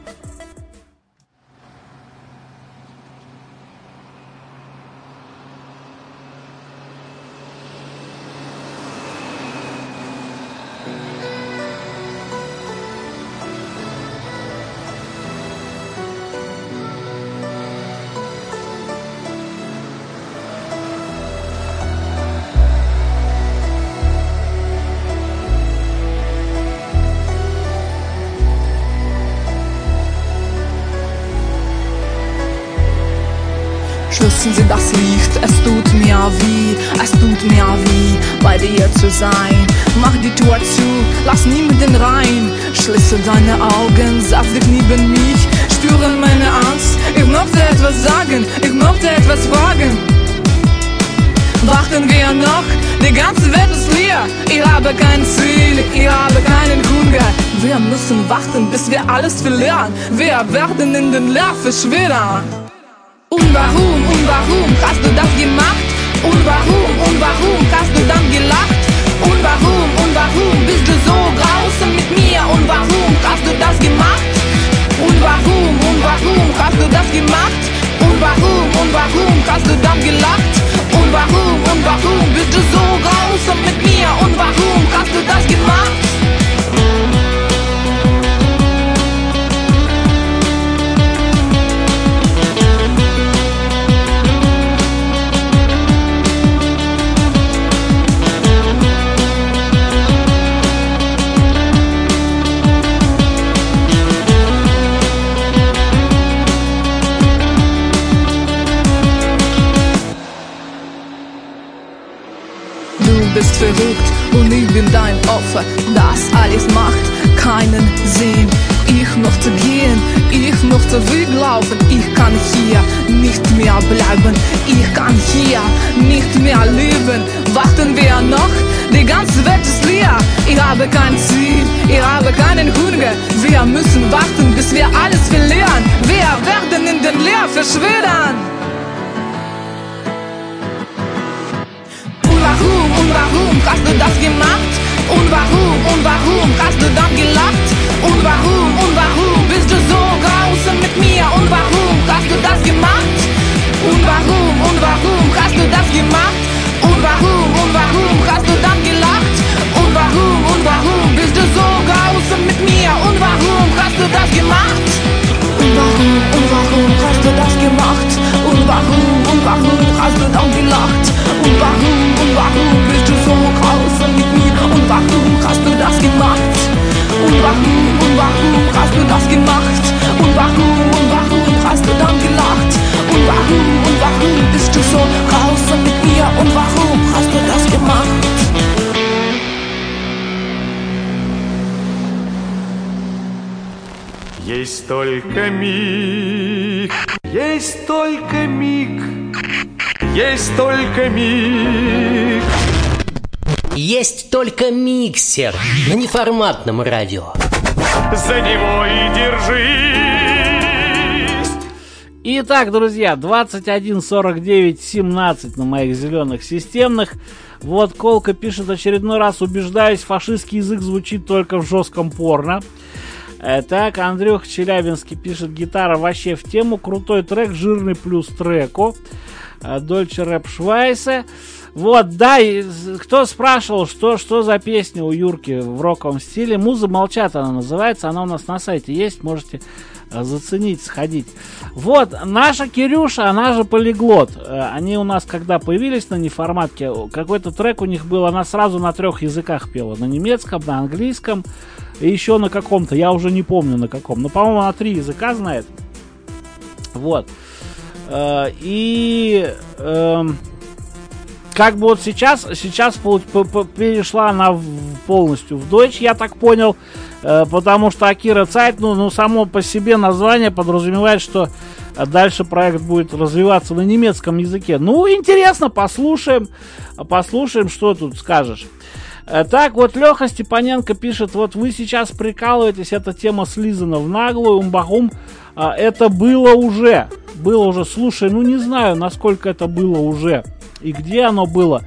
Küssen Sie das Licht, es tut mir weh, es tut mir weh, bei dir zu sein. Mach die Tür zu, lass niemanden rein, schließe deine Augen, setz dich neben mich, spüre meine Angst, ich möchte etwas sagen, ich möchte etwas fragen. Warten wir noch, die ganze Welt ist leer, ich habe kein Ziel, ich habe keinen Hunger. Wir müssen warten, bis wir alles verlieren, wir werden in den Leer verschwinden. Und warum, und warum hast du das gemacht? Und warum, und warum hast du dann gelacht? Und warum, und warum bist du so grausam mit mir? Und warum hast du das gemacht? Und warum, und warum hast du das gemacht? Und warum, und warum hast du dann gelacht? Und warum, und warum bist du so grausam mit mir? Und warum hast du das gemacht? Du bist verrückt und ich bin dein Opfer. Das alles macht keinen Sinn. Ich möchte gehen, ich möchte weglaufen. Ich kann hier nicht mehr bleiben. Ich kann hier nicht mehr leben. Warten wir noch? Die ganze Welt ist leer. Ich habe kein Ziel, ich habe keinen Hunger. Wir müssen warten, bis wir alles verlieren. Wir werden in den Leer verschwinden. Und warum, und warum hast du das gemacht? Und warum, und warum hast du dann gelacht? Und warum, und warum bist du so grausam mit mir? Und warum hast du das gemacht? Und warum, und warum hast du das gemacht? Und warum, und warum hast du dann gelacht? Und warum, und warum bist du so grausam mit mir? Und warum hast du das gemacht? Und warum, und warum hast du das gemacht? Und warum, und warum hast du dann gelacht? Und warum, und warum bist du so grausam mit mir? Und warum hast du das gemacht? Und warum, und warum hast du das gemacht? Und warum, und warum hast du dann gelacht? Und warum, und warum bist du so grausam mit mir? Und warum hast du das gemacht? Есть только миг, есть только миг, есть только миг. Есть только миксер на неформатном радио. За него и держись. Итак, друзья, двадцать один сорок девять семнадцать на моих зеленых системных. Вот Колка пишет: очередной раз убеждаюсь, фашистский язык звучит только в жестком порно. Так, Андрюх Челябинский пишет: гитара вообще в тему, крутой трек, жирный плюс треку. Дольче Рэп Швайсе. Вот, да, и кто спрашивал, что, что за песня у Юрки в роковом стиле. «Музы молчат» она называется, она у нас на сайте есть, можете заценить, сходить. Вот, наша Кирюша, она же полиглот. Они у нас, когда появились на неформатке, какой-то трек у них был, она сразу на трех языках пела. На немецком, на английском и еще на каком-то, я уже не помню на каком. Но, по-моему, она три языка знает. Вот. И... Как бы вот сейчас, сейчас перешла она в, полностью в Deutsch, я так понял, э, потому что Акира Цайт, ну, ну, само по себе название подразумевает, что дальше проект будет развиваться на немецком языке. Ну, интересно, послушаем, послушаем, что тут скажешь. Э, так, вот Леха Степаненко пишет: вот вы сейчас прикалываетесь, эта тема слизана в наглую, умбахум, э, это было уже, было уже, слушай, ну не знаю, насколько это было уже. И где оно было?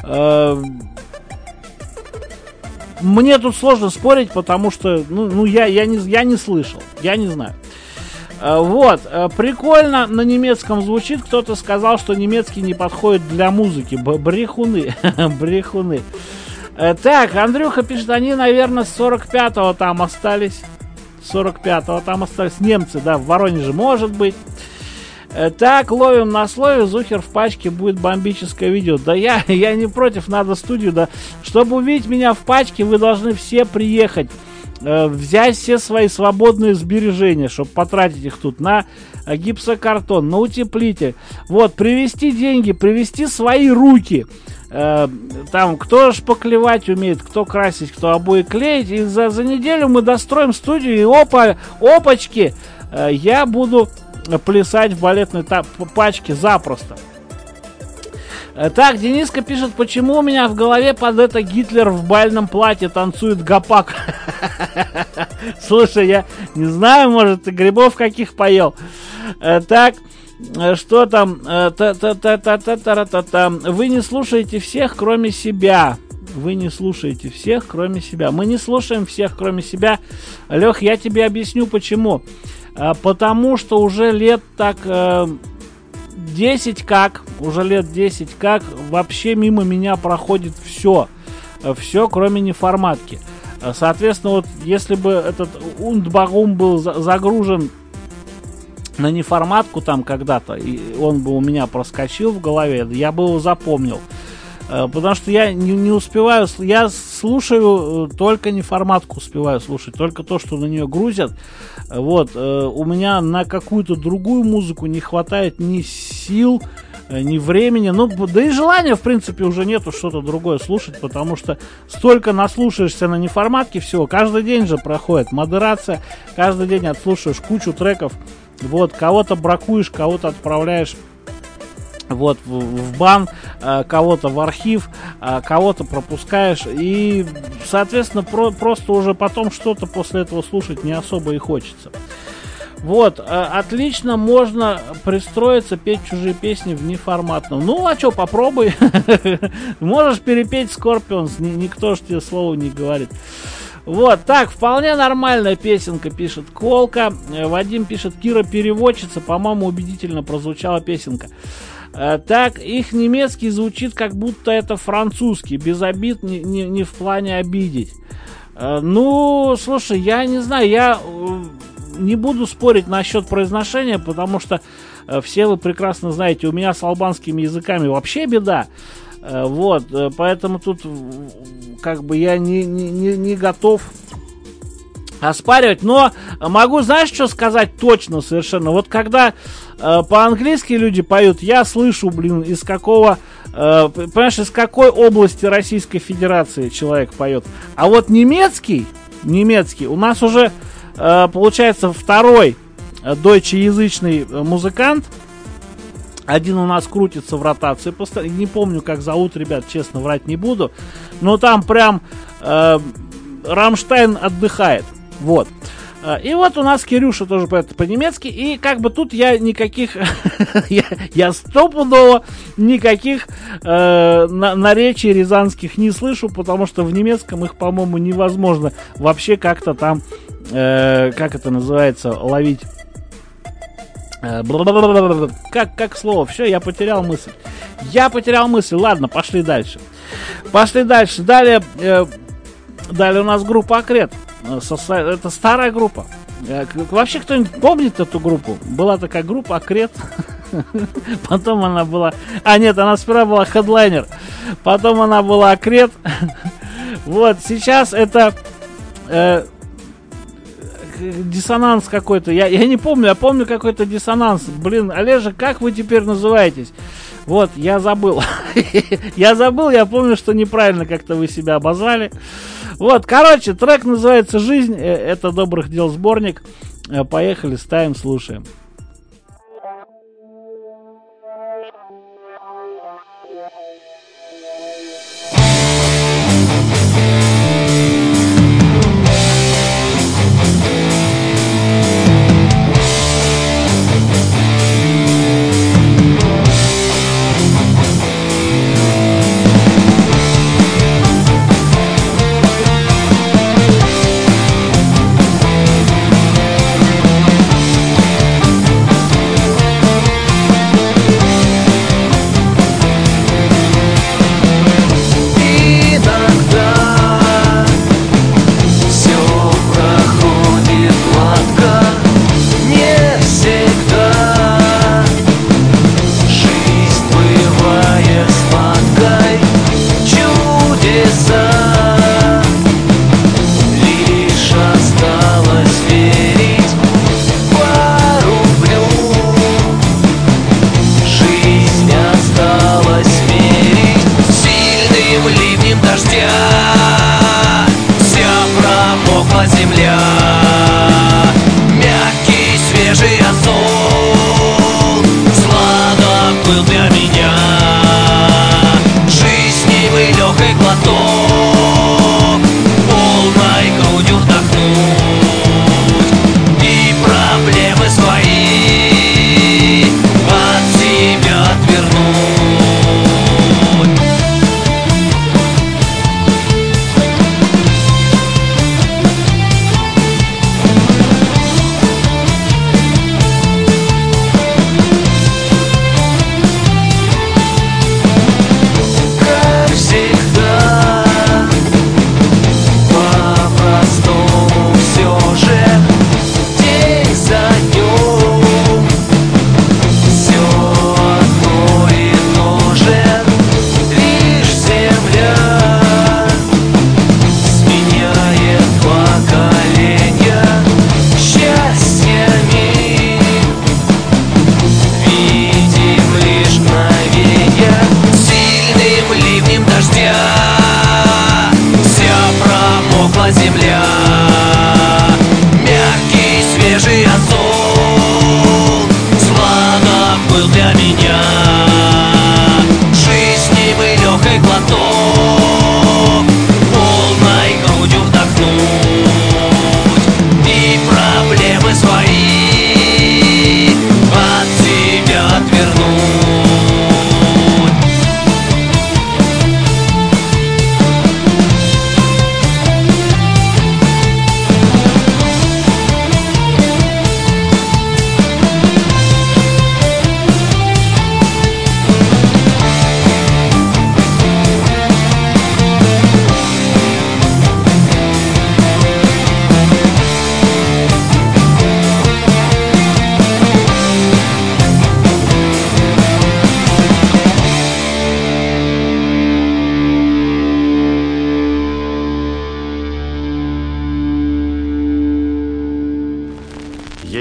Мне тут сложно спорить, потому что ну, ну я, я, не, я не слышал, я не знаю. Вот, прикольно на немецком звучит. Кто-то сказал, что немецкий не подходит для музыки. Брехуны, брехуны. Так, Андрюха пишет: они, наверное, с сорок пятого там остались. сорок пятого там остались немцы, да, в Воронеже, может быть. Так, ловим на слове, Зухер в пачке, будет бомбическое видео. Да я, я не против, надо студию, да. Чтобы увидеть меня в пачке, вы должны все приехать, э, взять все свои свободные сбережения, чтобы потратить их тут на э, гипсокартон, на утеплитель. Вот, привезти деньги, привезти свои руки. Э, там, кто шпаклевать умеет, кто красить, кто обои клеить. И за, за неделю мы достроим студию, и опа, опачки, э, я буду... плясать в балетной та- пачке запросто. Так, Дениска пишет: почему у меня в голове под это Гитлер в бальном платье танцует гопак? Слушай, я не знаю, может, ты грибов каких поел. Так, что там? Вы не слушаете всех, кроме себя. Вы не слушаете всех, кроме себя. Мы не слушаем всех, кроме себя. Лех, я тебе объясню, почему. Потому что уже лет так э, десять как, уже лет десять как, вообще мимо меня проходит все. Все, кроме неформатки. Соответственно, вот если бы этот Ундбагум был за- загружен на неформатку там когда-то, и он бы у меня проскочил в голове, я бы его запомнил. Потому что я не, не успеваю, я слушаю только неформатку, успеваю слушать, только то, что на нее грузят. Вот, у меня на какую-то другую музыку не хватает ни сил, ни времени, ну, да и желания, в принципе, уже нету что-то другое слушать, потому что столько наслушаешься на неформатке всего, каждый день же проходит модерация, каждый день отслушаешь кучу треков, вот, кого-то бракуешь, кого-то отправляешь вот в, в бан, э, кого-то в архив, э, кого-то пропускаешь, и, соответственно, про, просто уже потом что-то после этого слушать не особо и хочется. Вот, э, отлично можно пристроиться, петь чужие песни в неформатном. Ну, а что, попробуй. Можешь перепеть Scorpions, никто ж тебе слова не говорит. Вот, так, вполне нормальная песенка, пишет Колка. Вадим пишет, Кира переводчица, по-моему, убедительно прозвучала песенка. Так, их немецкий звучит, как будто это французский, без обид, не, не, не в плане обидеть. Ну, слушай, я не знаю, я не буду спорить насчет произношения, потому что все вы прекрасно знаете, у меня с албанскими языками вообще беда. Вот, поэтому тут как бы я не, не, не, не готов оспаривать, но могу, знаешь, что сказать точно совершенно? Вот когда э, по-английски люди поют, я слышу, блин, из какого, э, понимаешь, из какой области Российской Федерации человек поет. А вот немецкий, немецкий, у нас уже, э, получается, второй дойчеязычный музыкант. Один у нас крутится в ротации, не помню, как зовут, ребят, честно, врать не буду. Но там прям э, Рамштайн отдыхает. Вот. И вот у нас Кирюша тоже поет по-немецки. И как бы тут я никаких... я, я стопудово никаких э, на, наречий рязанских не слышу, потому что в немецком их, по-моему, невозможно вообще как-то там... Э, как это называется? Ловить... Как, как слово? Все, я потерял мысль. Я потерял мысль. Ладно, пошли дальше. Пошли дальше. Далее, э, далее у нас группа Акрет. Это старая группа. Вообще, кто-нибудь помнит эту группу? Была такая группа Акрет. Потом она была... А, нет, она сперва была Headliner. Потом она была Акрет. Вот, сейчас это... Э, диссонанс какой-то. Я, я не помню, я помню какой-то диссонанс. Блин, Олежа, как вы теперь называетесь? Вот, я забыл. Я забыл, я помню, что неправильно как-то вы себя обозвали. Вот, короче, трек называется «Жизнь». Это «Добрых дел» сборник. Поехали, ставим, слушаем.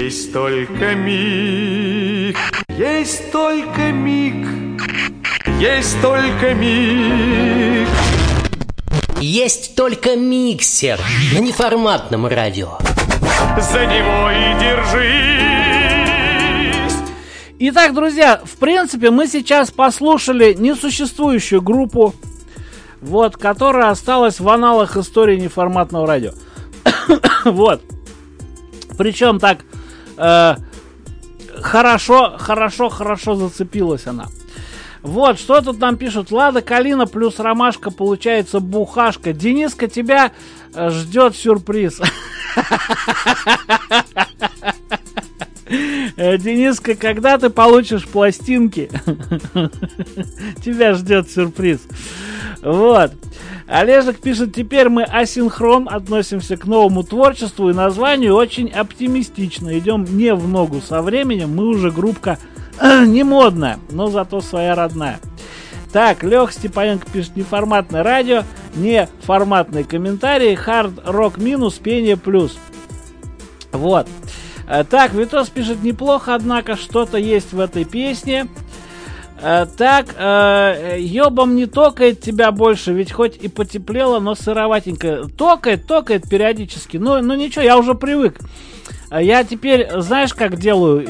Есть только миг, есть только миг, есть только миг. Есть только миксер на неформатном радио. За него и держись. Итак, друзья, в принципе, мы сейчас послушали несуществующую группу, вот, которая осталась в аналах истории неформатного радио. Вот. Причем так э, хорошо, хорошо, хорошо зацепилась она. Вот, что тут нам пишут? Лада Калина плюс Ромашка, получается бухашка. Дениска, тебя ждет сюрприз. Дениска, когда ты получишь пластинки, тебя ждет сюрприз. Вот. Олежек пишет, теперь мы асинхрон относимся к новому творчеству и названию очень оптимистично. Идем не в ногу со временем, мы уже группка не модная, но зато своя родная. Так, Лех Степаненко пишет, неформатное радио, неформатные комментарии, хард-рок минус, пение плюс. Вот. Так, Витос пишет, неплохо, однако что-то есть в этой песне. Так, ёбом не токает тебя больше, ведь хоть и потеплело, но сыроватенько. Токает, токает периодически, но, но ничего, я уже привык. Я теперь, знаешь, как делаю?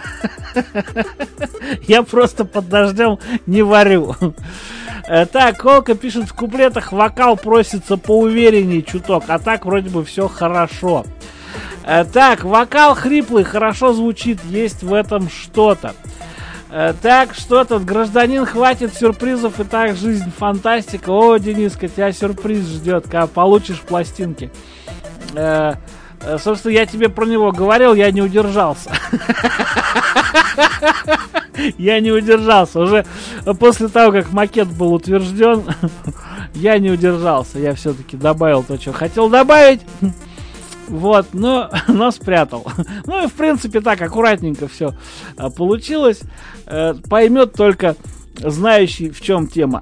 Я просто под дождем не варю. Так, Колка пишет, в куплетах вокал просится поувереннее чуток, а так вроде бы все хорошо. Так, вокал хриплый, хорошо звучит, есть в этом что-то. Так, что тут, гражданин, хватит сюрпризов, и так жизнь фантастика. О, Дениска, тебя сюрприз ждет, когда получишь пластинки. Э, собственно, я тебе про него говорил, я не удержался. Я не удержался. Уже после того, как макет был утвержден, я не удержался. Я все-таки добавил то, что хотел добавить. Вот, но, но спрятал. Ну и в принципе так аккуратненько все получилось. Поймет только знающий, в чем тема.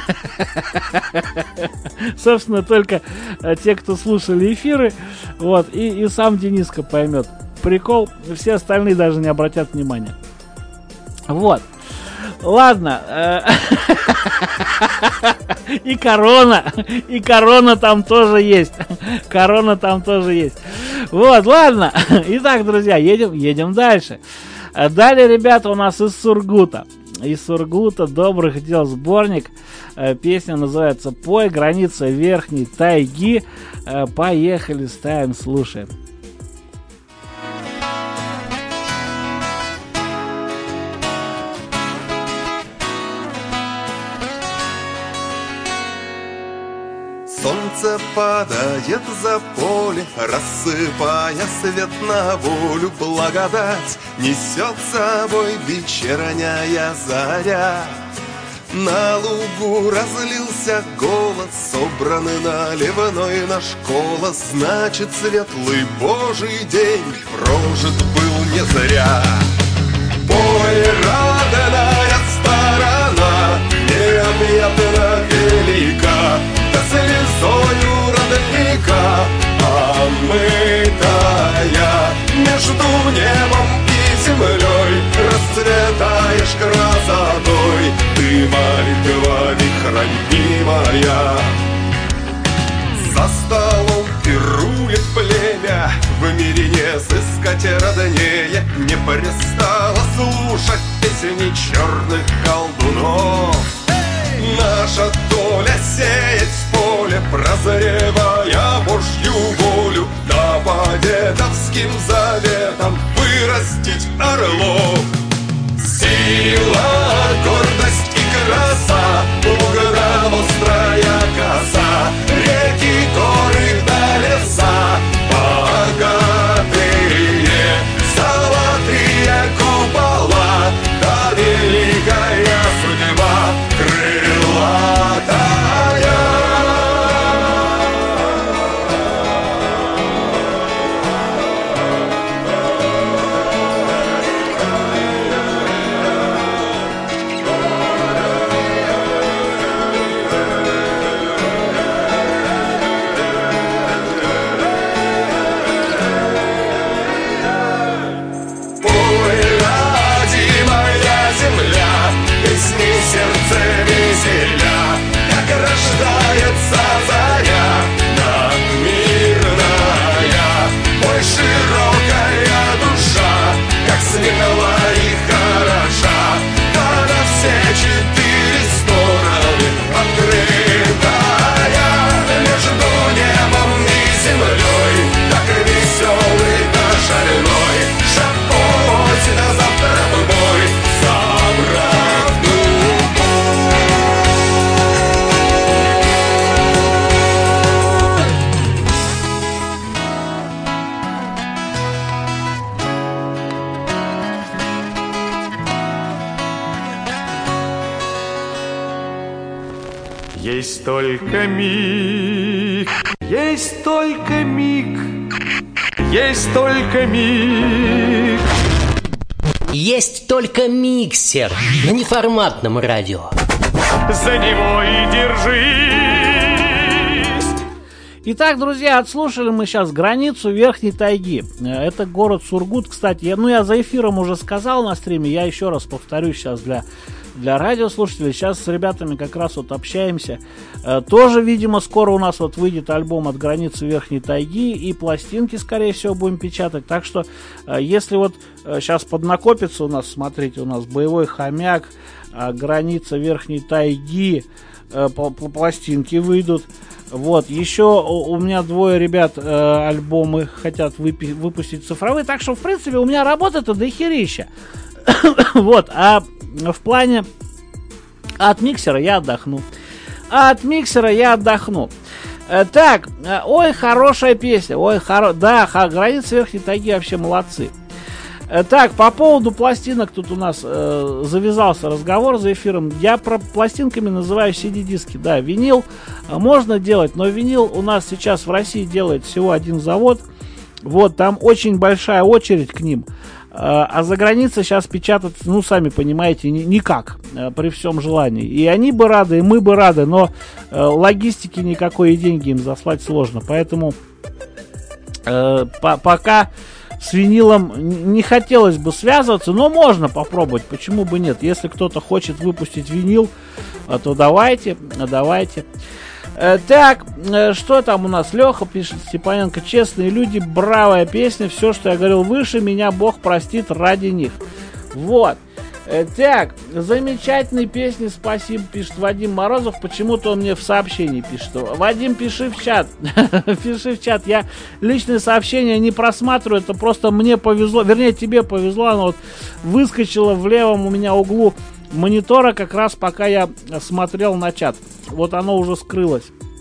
Собственно, только те, кто слушали эфиры, вот, и, и сам Дениска поймет прикол. Все остальные даже не обратят внимания. Вот. Ладно. И корона. И корона там тоже есть. Корона там тоже есть. Вот, ладно. Итак, друзья, едем, едем дальше. Далее, ребята, у нас из Сургута. Из Сургута добрых дел сборник. Песня называется «Пой, граница верхней тайги». Поехали, ставим, слушаем. Солнце падает за поле, рассыпая свет на волю. Благодать несет с собой вечерняя заря. На лугу разлился голос, собранный наливной наш колос. Значит, светлый Божий день прожит был не зря. Пой, родная сторона, необъятна велика, да слезою родника омытая, между небом и землей расцветаешь красотой. Ты молитвами хранимая. За столом пирует племя, в мире не сыскать роднее. Не перестала слушать песни черных колдунов. Наша доля сеять в поле, прозревая Божью волю, да по дедовским заветам вырастить орлов. Сила, гордость и краса, угра острая коса, реки, горы да леса, богатые, золотые купола, да великая судьба крылатая. Есть только миг, есть только миг, есть только миг. Есть только миксер на неформатном радио. За него и держись. Итак, друзья, отслушали мы сейчас границу Верхней Тайги. Это город Сургут, кстати. Я, ну, я за эфиром уже сказал на стриме, я еще раз повторю сейчас для, для радиослушателей. Сейчас с ребятами как раз вот общаемся. Э, тоже, видимо, скоро у нас вот выйдет альбом «От границы Верхней Тайги», и пластинки, скорее всего, будем печатать. Так что, э, если вот э, сейчас поднакопится у нас, смотрите, у нас «Боевой хомяк», э, «Граница Верхней Тайги», э, по, по пластинки выйдут. Вот, еще у, у меня двое ребят э, альбомы хотят выпи- выпустить цифровые, так что, в принципе, у меня работа-то дохерища. Вот, а в плане от миксера я отдохну. А от миксера я отдохну. Э, так, э, ой, хорошая песня, ой, хоро... да, х- «Граница Верхней Тайги» вообще молодцы. Так, по поводу пластинок тут у нас э, завязался разговор за эфиром. Я про пластинками называю си ди-диски. Да, винил э, можно делать, но винил у нас сейчас в России делает всего один завод. Вот, там очень большая очередь к ним. Э, а за границей сейчас печатать, ну, сами понимаете, ни, никак, э, при всем желании. И они бы рады, и мы бы рады, но э, логистики никакой и деньги им заслать сложно. Поэтому э, по- пока... С винилом не хотелось бы связываться, но можно попробовать, почему бы нет. Если кто-то хочет выпустить винил, то давайте, давайте. Э, так, э, что там у нас? Леха пишет, Степаненко: честные люди, бравая песня, все, что я говорил выше, меня Бог простит ради них. Вот. Э, так, замечательные песни, спасибо, пишет Вадим Морозов. Почему-то он мне в сообщении пишет. Вадим, пиши в чат. Пиши в чат. Я личные сообщения не просматриваю, это просто мне повезло. Вернее, тебе повезло, оно вот выскочило в левом у меня углу монитора, как раз пока я смотрел на чат. Вот оно уже скрылось.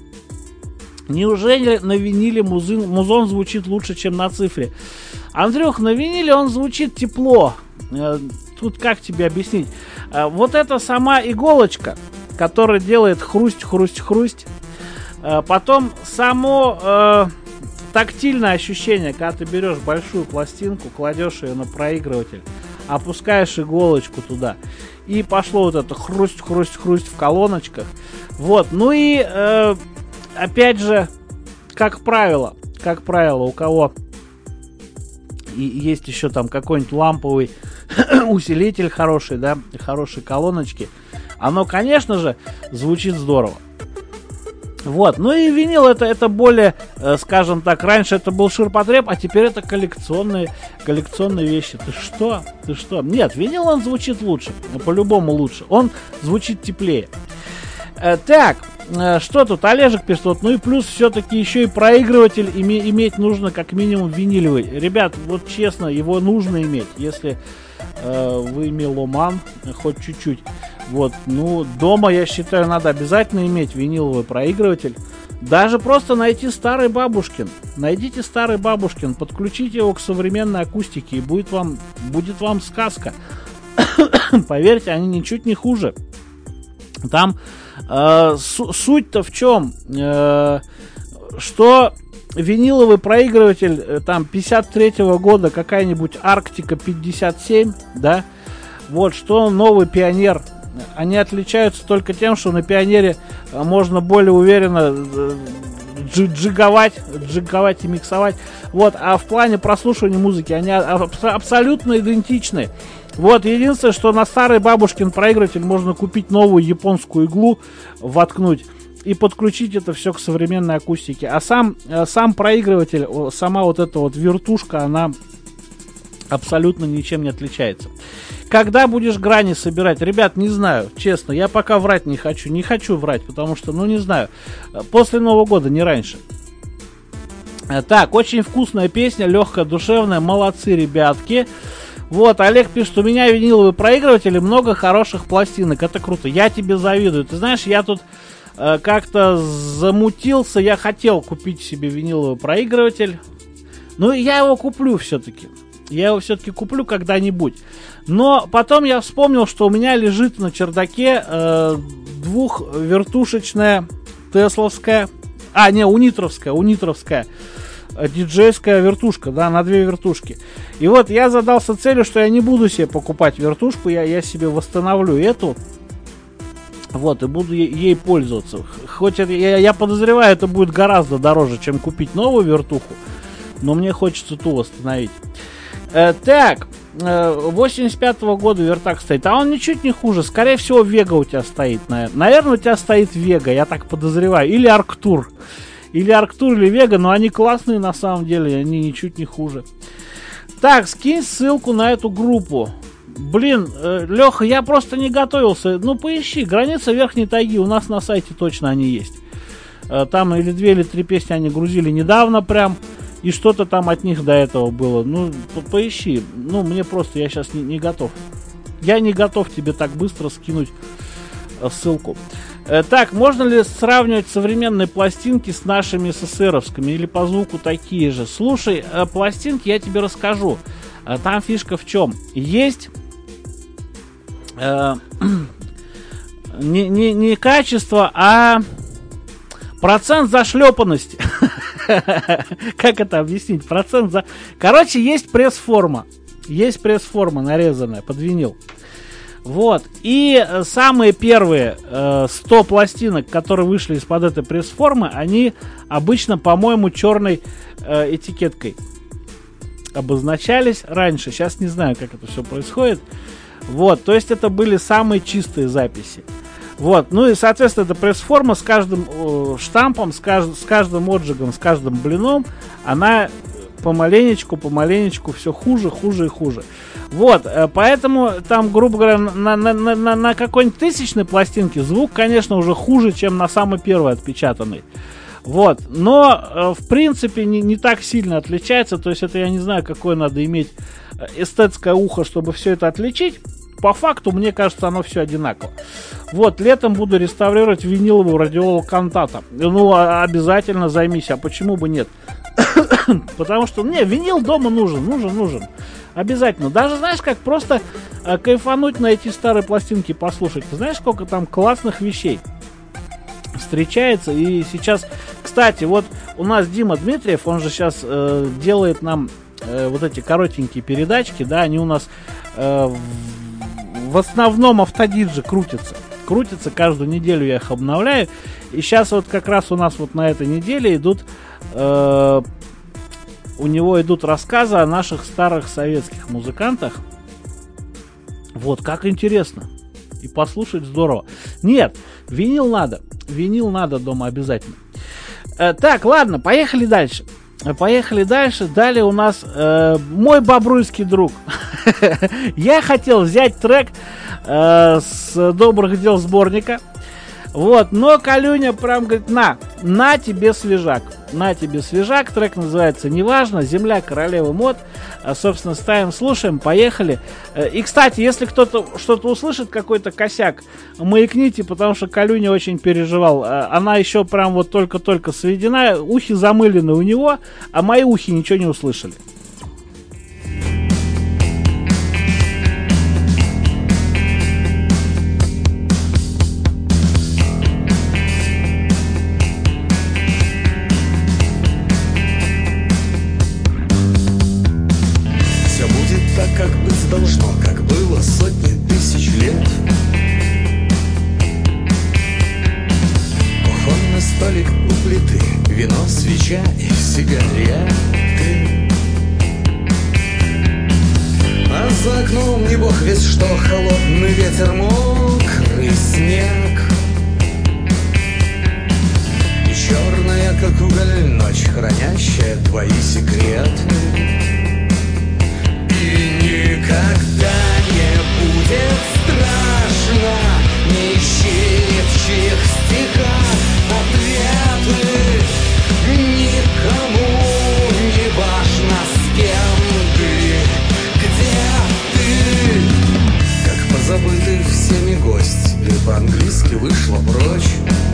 Неужели на виниле музын, музон звучит лучше, чем на цифре? Андрюх, на виниле он звучит тепло. Тут как тебе объяснить? Вот эта сама иголочка, которая делает хрусть-хрусть-хрусть. Потом само э, тактильное ощущение, когда ты берешь большую пластинку, кладешь ее на проигрыватель, опускаешь иголочку туда, и пошло вот это хрусть-хрусть-хрусть в колоночках. Вот, ну и э, опять же, как правило, как правило, у кого и есть еще там какой-нибудь ламповый усилитель хороший, да, хорошие колоночки, оно, конечно же, звучит здорово. Вот, ну и винил это, это более, э, скажем так, раньше это был ширпотреб, а теперь это коллекционные, коллекционные вещи. Ты что? Ты что? Нет, винил он звучит лучше, по-любому лучше, он звучит теплее. Э, так, э, что тут? Олежек пишет, вот, ну и плюс все-таки еще и проигрыватель име- иметь нужно как минимум виниловый. Ребят, вот честно, его нужно иметь, если э, вы меломан, хоть чуть-чуть. Вот, ну, дома, я считаю, надо обязательно иметь виниловый проигрыватель. Даже просто найти старый бабушкин. Найдите старый бабушкин, подключите его к современной акустике, и будет вам, будет вам сказка. Поверьте, они ничуть не хуже. Там э, су- суть-то в чем? Э, что виниловый проигрыватель э, там пятьдесят третьего года, какая-нибудь Арктика пятьдесят семь, да, вот, что новый Пионер. Они отличаются только тем, что на Пионере можно более уверенно джиговать, джиговать и миксовать. Вот, а в плане прослушивания музыки они аб- абсолютно идентичны. Вот, единственное, что на старый бабушкин проигрыватель можно купить новую японскую иглу, воткнуть и подключить это все к современной акустике. А сам, сам проигрыватель, сама вот эта вот вертушка, она абсолютно ничем не отличается. Когда будешь грани собирать? Ребят, не знаю, честно, я пока врать не хочу. Не хочу врать, потому что, ну, не знаю. После Нового года, не раньше. Так, очень вкусная песня, легкая, душевная. Молодцы, ребятки. Вот, Олег пишет, у меня виниловые проигрыватели, много хороших пластинок. Это круто, я тебе завидую. Ты знаешь, я тут э, как-то замутился. Я хотел купить себе виниловый проигрыватель. Ну, я его куплю все-таки. Я его все-таки куплю когда-нибудь. Но потом я вспомнил, что у меня лежит на чердаке э, двухвертушечная тесловская, а, не, унитровская, унитровская, диджейская вертушка, да, на две вертушки. И вот я задался целью, что я не буду себе покупать вертушку, я, я себе восстановлю эту, вот, и буду е- ей пользоваться. Хоть это, я, я подозреваю, это будет гораздо дороже, чем купить новую вертуху, но мне хочется ту восстановить. Э, так, э, восемьдесят пятого года вертак стоит, а он ничуть не хуже, скорее всего, Вега у тебя стоит, наверное. Наверное, у тебя стоит Вега, я так подозреваю, или Арктур. Или Арктур, или Вега, но они классные на самом деле, они ничуть не хуже. Так, скинь ссылку на эту группу. Блин, э, Леха, я просто не готовился. Ну, поищи, граница Верхней Тайги, у нас на сайте точно они есть. Э, там или две, или три песни они грузили недавно прям. И что-то там от них до этого было. Ну, по- поищи. Ну, мне просто, я сейчас не, не готов. Я не готов тебе так быстро скинуть э, ссылку. Так, можно ли сравнивать современные пластинки с нашими эсэсэровскими или по звуку такие же? Слушай, пластинки я тебе расскажу. Там фишка в чем? Есть э, не, не, не качество, а процент зашлепанности. Как это объяснить? Процент за... Короче, есть пресс-форма. Есть пресс-форма нарезанная под винил. Вот, и самые первые э, сто пластинок, которые вышли из-под этой пресс-формы, они обычно, по-моему, черной э, этикеткой обозначались раньше. Сейчас не знаю, как это все происходит. Вот, то есть это были самые чистые записи. Вот, ну и, соответственно, эта пресс-форма с каждым э, штампом, с, кажд- с каждым отжигом, с каждым блином, она помаленечку, помаленечку все хуже, хуже и хуже. Вот, поэтому там, грубо говоря, на, на, на, на какой-нибудь тысячной пластинке звук, конечно, уже хуже, чем на самой первой отпечатанной. Вот, но, в принципе, не, не так сильно отличается, то есть это я не знаю, какое надо иметь эстетское ухо, чтобы все это отличить. По факту, мне кажется, оно все одинаково. Вот, летом буду реставрировать виниловую радиолу Кантата. Ну, обязательно займись, а почему бы нет? Потому что, не, винил дома нужен, нужен, нужен. Обязательно. Даже, знаешь, как просто э, кайфануть на эти старые пластинки послушать. Ты знаешь, сколько там классных вещей встречается. И сейчас, кстати, вот у нас Дима Дмитриев, он же сейчас э, делает нам э, вот эти коротенькие передачки, да, они у нас э, в, в основном автодиджи крутятся. Крутятся, каждую неделю я их обновляю. И сейчас вот как раз у нас вот на этой неделе идут... Э, у него идут рассказы о наших старых советских музыкантах. Вот, как интересно. И послушать здорово. Нет, винил надо. Винил надо дома обязательно. Э, так, ладно, поехали дальше. Поехали дальше. Далее у нас э, мой бобруйский друг. Я хотел взять трек э, с добрых дел сборника. Вот, но Калюня прям говорит, на, на тебе свежак. На тебе свежак, трек называется «Неважно», «Земля королевы мод». А, собственно, ставим, слушаем, поехали. И, кстати, если кто-то что-то услышит, какой-то косяк, маякните, потому что Калюня очень переживал. Она еще прям вот только-только сведена, ухи замылены у него, а мои ухи ничего не услышали. Должно, как было сотни тысяч лет. Кухонный столик у плиты, вино, свеча и сигареты. А за окном не бог весь что, холодный ветер, мокрый снег. И черная, как уголь, ночь, хранящая твои секреты. Никогда не будет страшно, не ищи в чьих стихах ответы. Никому не важно, с кем ты, где ты. Как позабытый всеми гость, и по-английски вышла прочь,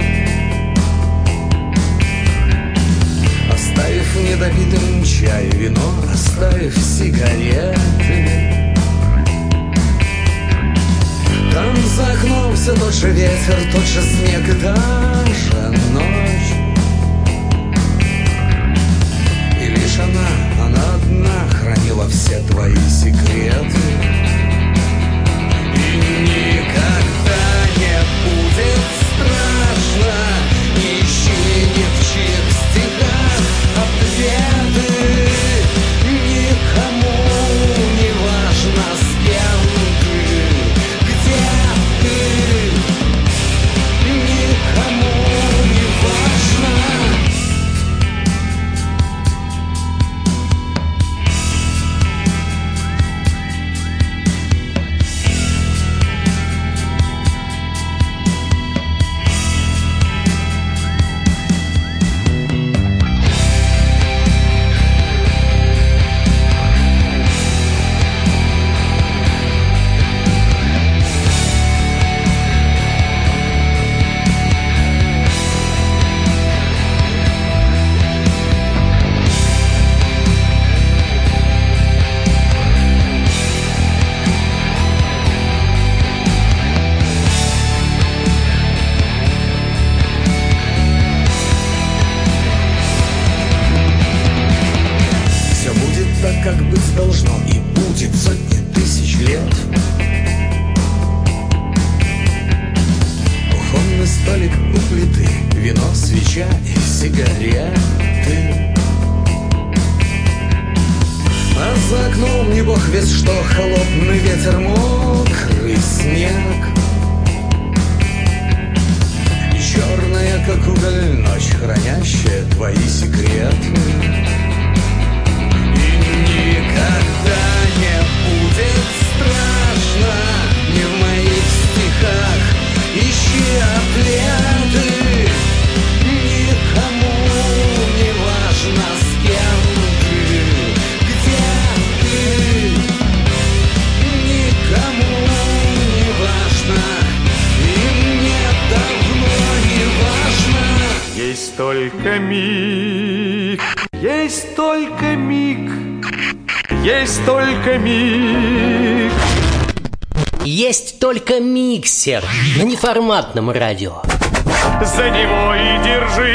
оставив недопитым чай, вино, оставив сигареты. Там за окном все тот же ветер, тот же снег и та же ночь. И лишь она, она одна хранила все твои секреты. И никогда не будет страшно, не ищи ни в чьих стихах ответы. Никому не важно, с кем ты, где ты. Никому не важно. Как быть должно и будет сотни тысяч лет. Кухонный столик у плиты, вино, свеча и сигареты. А за окном не бог весть что, холодный ветер, мокрый снег. И черная, как уголь, ночь, хранящая твои секреты. Никогда не будет страшно, ни в моих стихах ищи ответы. Никому не важно, с кем ты, где ты. Никому не важно, и мне давно не важно. Есть только миг, есть только миг, есть только миг. Есть только миксер на неформатном радио. За него и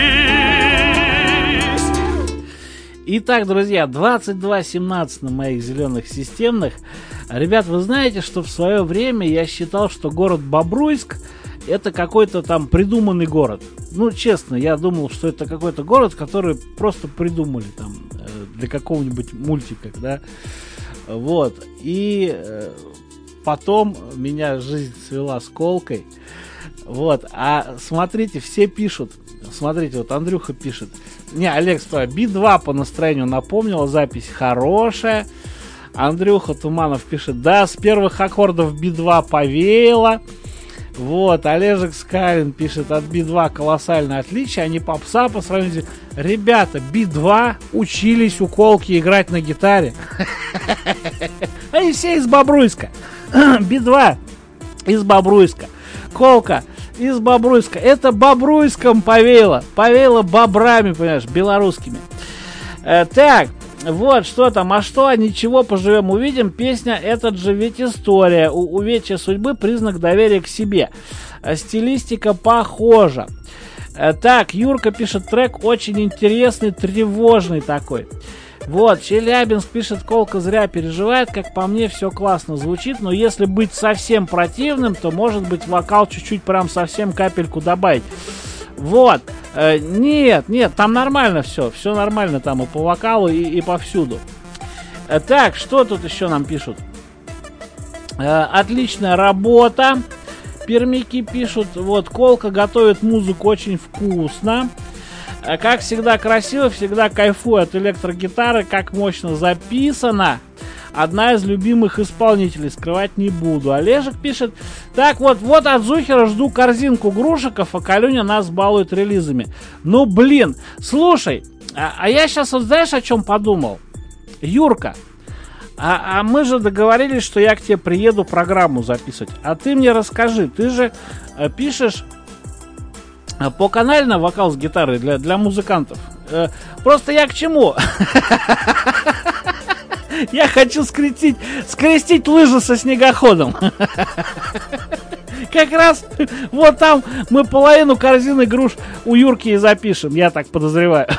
держись. Итак, друзья, двадцать два семнадцать на моих зеленых системных. Ребят, вы знаете, что в свое время я считал, что город Бобруйск это какой-то там придуманный город. Ну, честно, я думал, что это какой-то город, который просто придумали там для какого-нибудь мультика, да. Вот. И э, потом меня жизнь свела с Колкой. Вот. А смотрите, все пишут. Смотрите, вот Андрюха пишет. Не, Олег, стой, би два по настроению напомнила, запись хорошая. Андрюха Туманов пишет, да, с первых аккордов би два повеяло. Вот, Олежек Скалин пишет, от би два колоссальное отличие, они попса по сравнению. Ребята, би два учились у Колки играть на гитаре. Они все из Бобруйска. би два из Бобруйска. Колка из Бобруйска. Это Бобруйском повеяло. Повеяло бобрами, понимаешь, белорусскими. Э, так, вот, что там, а что, ничего, поживем, увидим. Песня «Этот же ведь история». У увечья судьбы признак доверия к себе. Стилистика похожа. Так, Юрка пишет, трек очень интересный, тревожный такой. Вот, Челябинск пишет, Колка зря переживает, как по мне все классно звучит, но если быть совсем противным, то может быть вокал чуть-чуть прям совсем капельку добавить. Вот, э, нет, нет, там нормально все, все нормально там и по вокалу, и, и повсюду. Э, так, что тут еще нам пишут? Э, отличная работа. Пермяки пишут, вот, Колка готовит музыку очень вкусно. Как всегда красиво, всегда кайфую от электрогитары, как мощно записано. Одна из любимых исполнителей, скрывать не буду. Олежек пишет, так вот, вот от Зухера жду корзинку грушиков, а Калюня нас балует релизами. Ну блин, слушай, а, а я сейчас вот знаешь о чем подумал? Юрка, а, а мы же договорились, что я к тебе приеду программу записывать. А ты мне расскажи, ты же э, пишешь э, по канально вокал с гитарой для, для музыкантов. Э, просто я к чему? Я хочу скрестить, скрестить лыжи со снегоходом. Как раз вот там мы половину корзины груш у Юрки и запишем, я так подозреваю.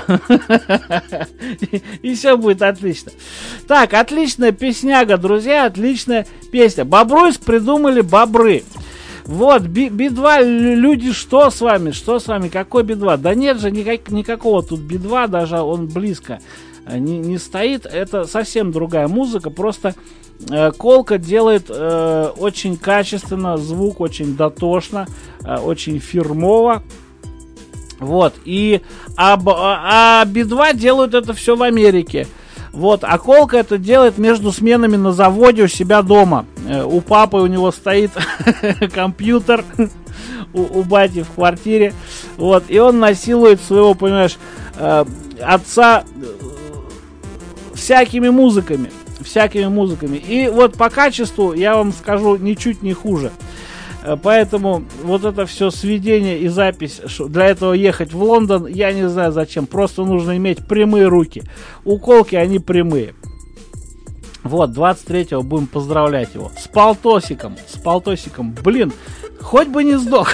И все будет отлично. Так, отличная песняга, друзья, отличная песня. Бобруйск придумали бобры. Вот, би два, люди, что с вами? Что с вами? Какой би два? Да нет же никак, никакого тут би два, даже он близко не, не стоит. Это совсем другая музыка, просто э, Колка делает э, очень качественно, звук очень дотошно, э, очень фирмово. Вот, и а, а би два делают это все в Америке. Вот, а Колка это делает между сменами на заводе у себя дома. Э, у папы у него стоит компьютер, у, у бати в квартире. Вот, и он насилует своего, понимаешь, э, отца э, всякими музыками. Всякими музыками. И вот по качеству, я вам скажу, ничуть не хуже. Поэтому вот это все сведение и запись, для этого ехать в Лондон, я не знаю зачем. Просто нужно иметь прямые руки. У Колки они прямые. Вот, двадцать третьего будем поздравлять его. С полтосиком. С полтосиком. Блин, хоть бы не сдох.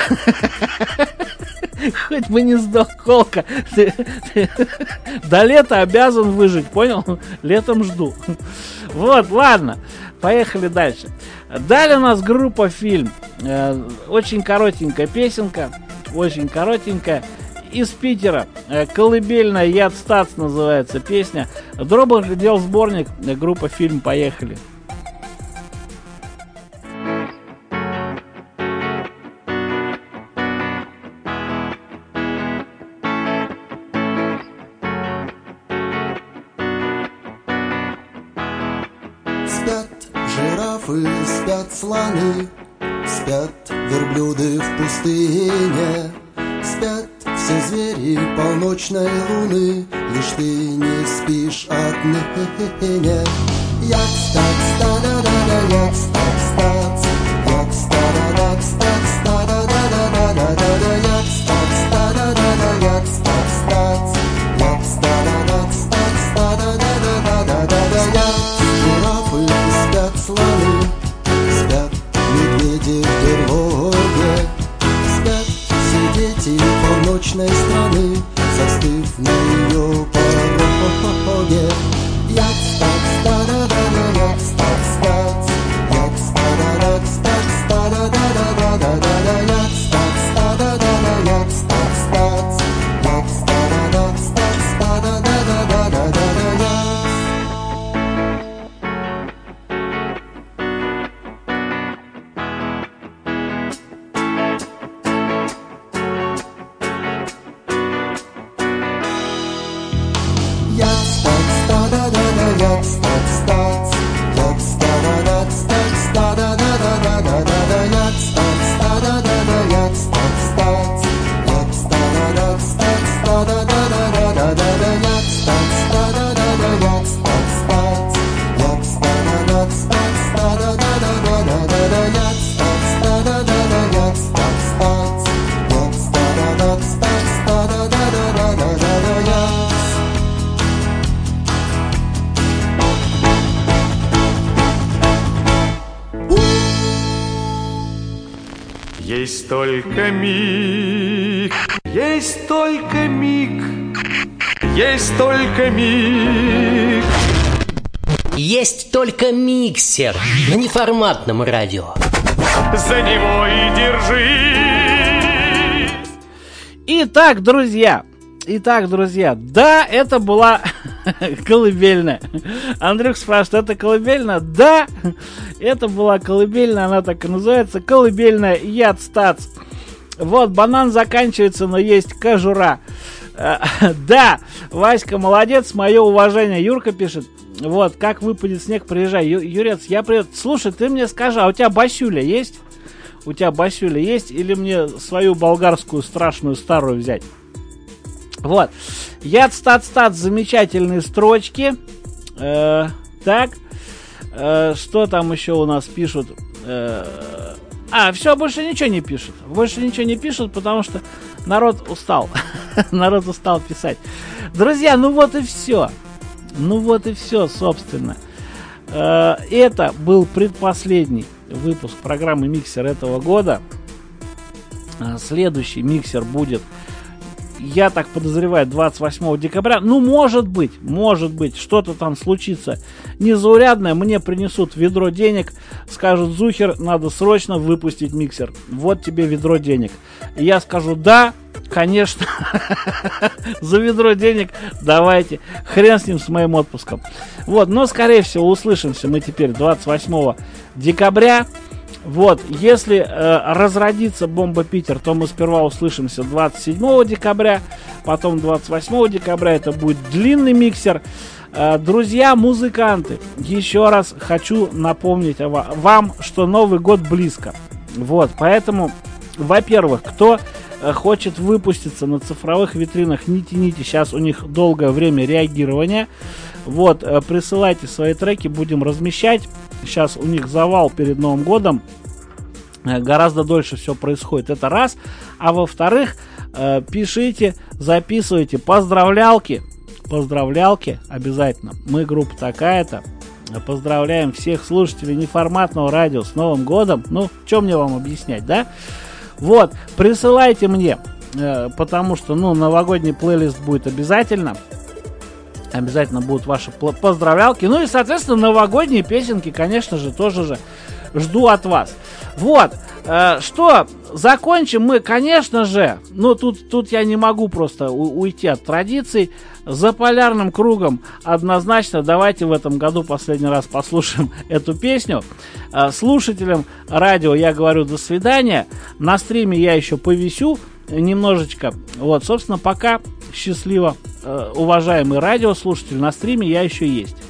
Хоть бы не сдох, Колка. До лета обязан выжить, понял? Летом жду. Вот, ладно. Поехали дальше. Далее у нас группа «Фильм». Э, очень коротенькая песенка. Очень коротенькая. Из Питера. Э, колыбельная «Яд Стац» называется песня. Дробах дел сборник. Э, группа «Фильм». Поехали. Спят жирафы, спят слоны, спят верблюды в пустыне, спят все звери полночной луны, лишь ты не спишь отныне. Як стац, ста-да-да-да, як стац, стац, як ста-да-да, стац, ста-да-да-да-да-да-да, як стац, ста-да-да-да, як стац, стац, як ста-да-да, стац, ста-да-да-да-да-да-да, як. Жирафы спят, слоны спят, медведи в берлоге спят, все дети полночной страны, застыв на ее пороге. Як стац, ста-да-да-да, як стац, стац, як ста-да-да, стац, ста-да-да-да-да-да-да, як стац, ста-да-да-да, як стац, стац, як ста-да-да, стац, ста-да-да-да-да-да-да, як. Як стац, ста-да-да-да, як стац, стац, як ста-да-да, стац, ста-да-да-да-да-да-да, як стац, ста-да-да-да, як стац, стац, як ста-да-да, стац, ста-да-да-да-да-да-да, як стац, ста-да-да-да, як стац, стац, як ста-да-да, стац, ста-да-да-да-да-да-да, як стац, ста-да-да-да, як стац, стац, як ста-да-да, стац, ста-да-да-да-да-да-да, як. Есть только миг, есть только миг, есть только миг. Есть только миксер на неформатном радио. За него и держи. Итак, друзья, итак, друзья, да, это была колыбельная. Андрюх спрашивает, это колыбельная? Да, это была колыбельная, она так и называется, колыбельная «Яд Стац». Вот, банан заканчивается, но есть кожура. Да, Васька молодец, мое уважение. Юрка пишет, вот, как выпадет снег, приезжай. Ю- Юрец, я приеду. Слушай, ты мне скажи, а у тебя басюля есть? У тебя басюля есть? Или мне свою болгарскую страшную старую взять? Вот. Яд Стац Стац, замечательные строчки. Э, так. Э, что там еще у нас пишут? Э, а, все, больше ничего не пишут. Больше ничего не пишут, потому что народ устал. Народ устал писать. Друзья, ну вот и все. Ну вот и все, собственно. Э, это был предпоследний выпуск программы «Миксер» этого года. Следующий миксер будет, я так подозреваю, двадцать восьмого декабря. Ну, может быть, может быть, что-то там случится незаурядное. Мне принесут ведро денег, скажут: Зухер, надо срочно выпустить миксер. Вот тебе ведро денег. И я скажу: да, конечно, за ведро денег давайте. Хрен с ним, с моим отпуском. Вот, но, скорее всего, услышимся мы теперь двадцать восьмого декабря. Вот, если э, разродится бомба Питер, то мы сперва услышимся двадцать седьмого декабря, потом двадцать восьмого декабря, это будет длинный миксер. Э, друзья, музыканты, еще раз хочу напомнить вам, что Новый год близко. Вот, поэтому, во-первых, кто э, хочет выпуститься на цифровых витринах, не тяните, сейчас у них долгое время реагирования. Вот, э, присылайте свои треки, будем размещать. Сейчас у них завал перед Новым годом. Э, гораздо дольше все происходит. Это раз. А во-вторых, э, пишите, записывайте поздравлялки. Поздравлялки обязательно. Мы группа такая-то. Поздравляем всех слушателей неформатного радио с Новым годом. Ну, что мне вам объяснять, да? Вот, присылайте мне, э, потому что, ну, новогодний плейлист будет обязательно. Обязательно будут ваши поздравлялки. Ну и, соответственно, новогодние песенки, конечно же, тоже же жду от вас. Вот. Э, что, закончим мы, конечно же, ну тут, тут я не могу просто у- уйти от традиций. За полярным кругом однозначно давайте в этом году последний раз послушаем эту песню. Э, слушателям радио я говорю до свидания. На стриме я еще повисю немножечко. Вот, собственно, пока. Счастливо, э, уважаемый радиослушатель, на стриме я еще есть.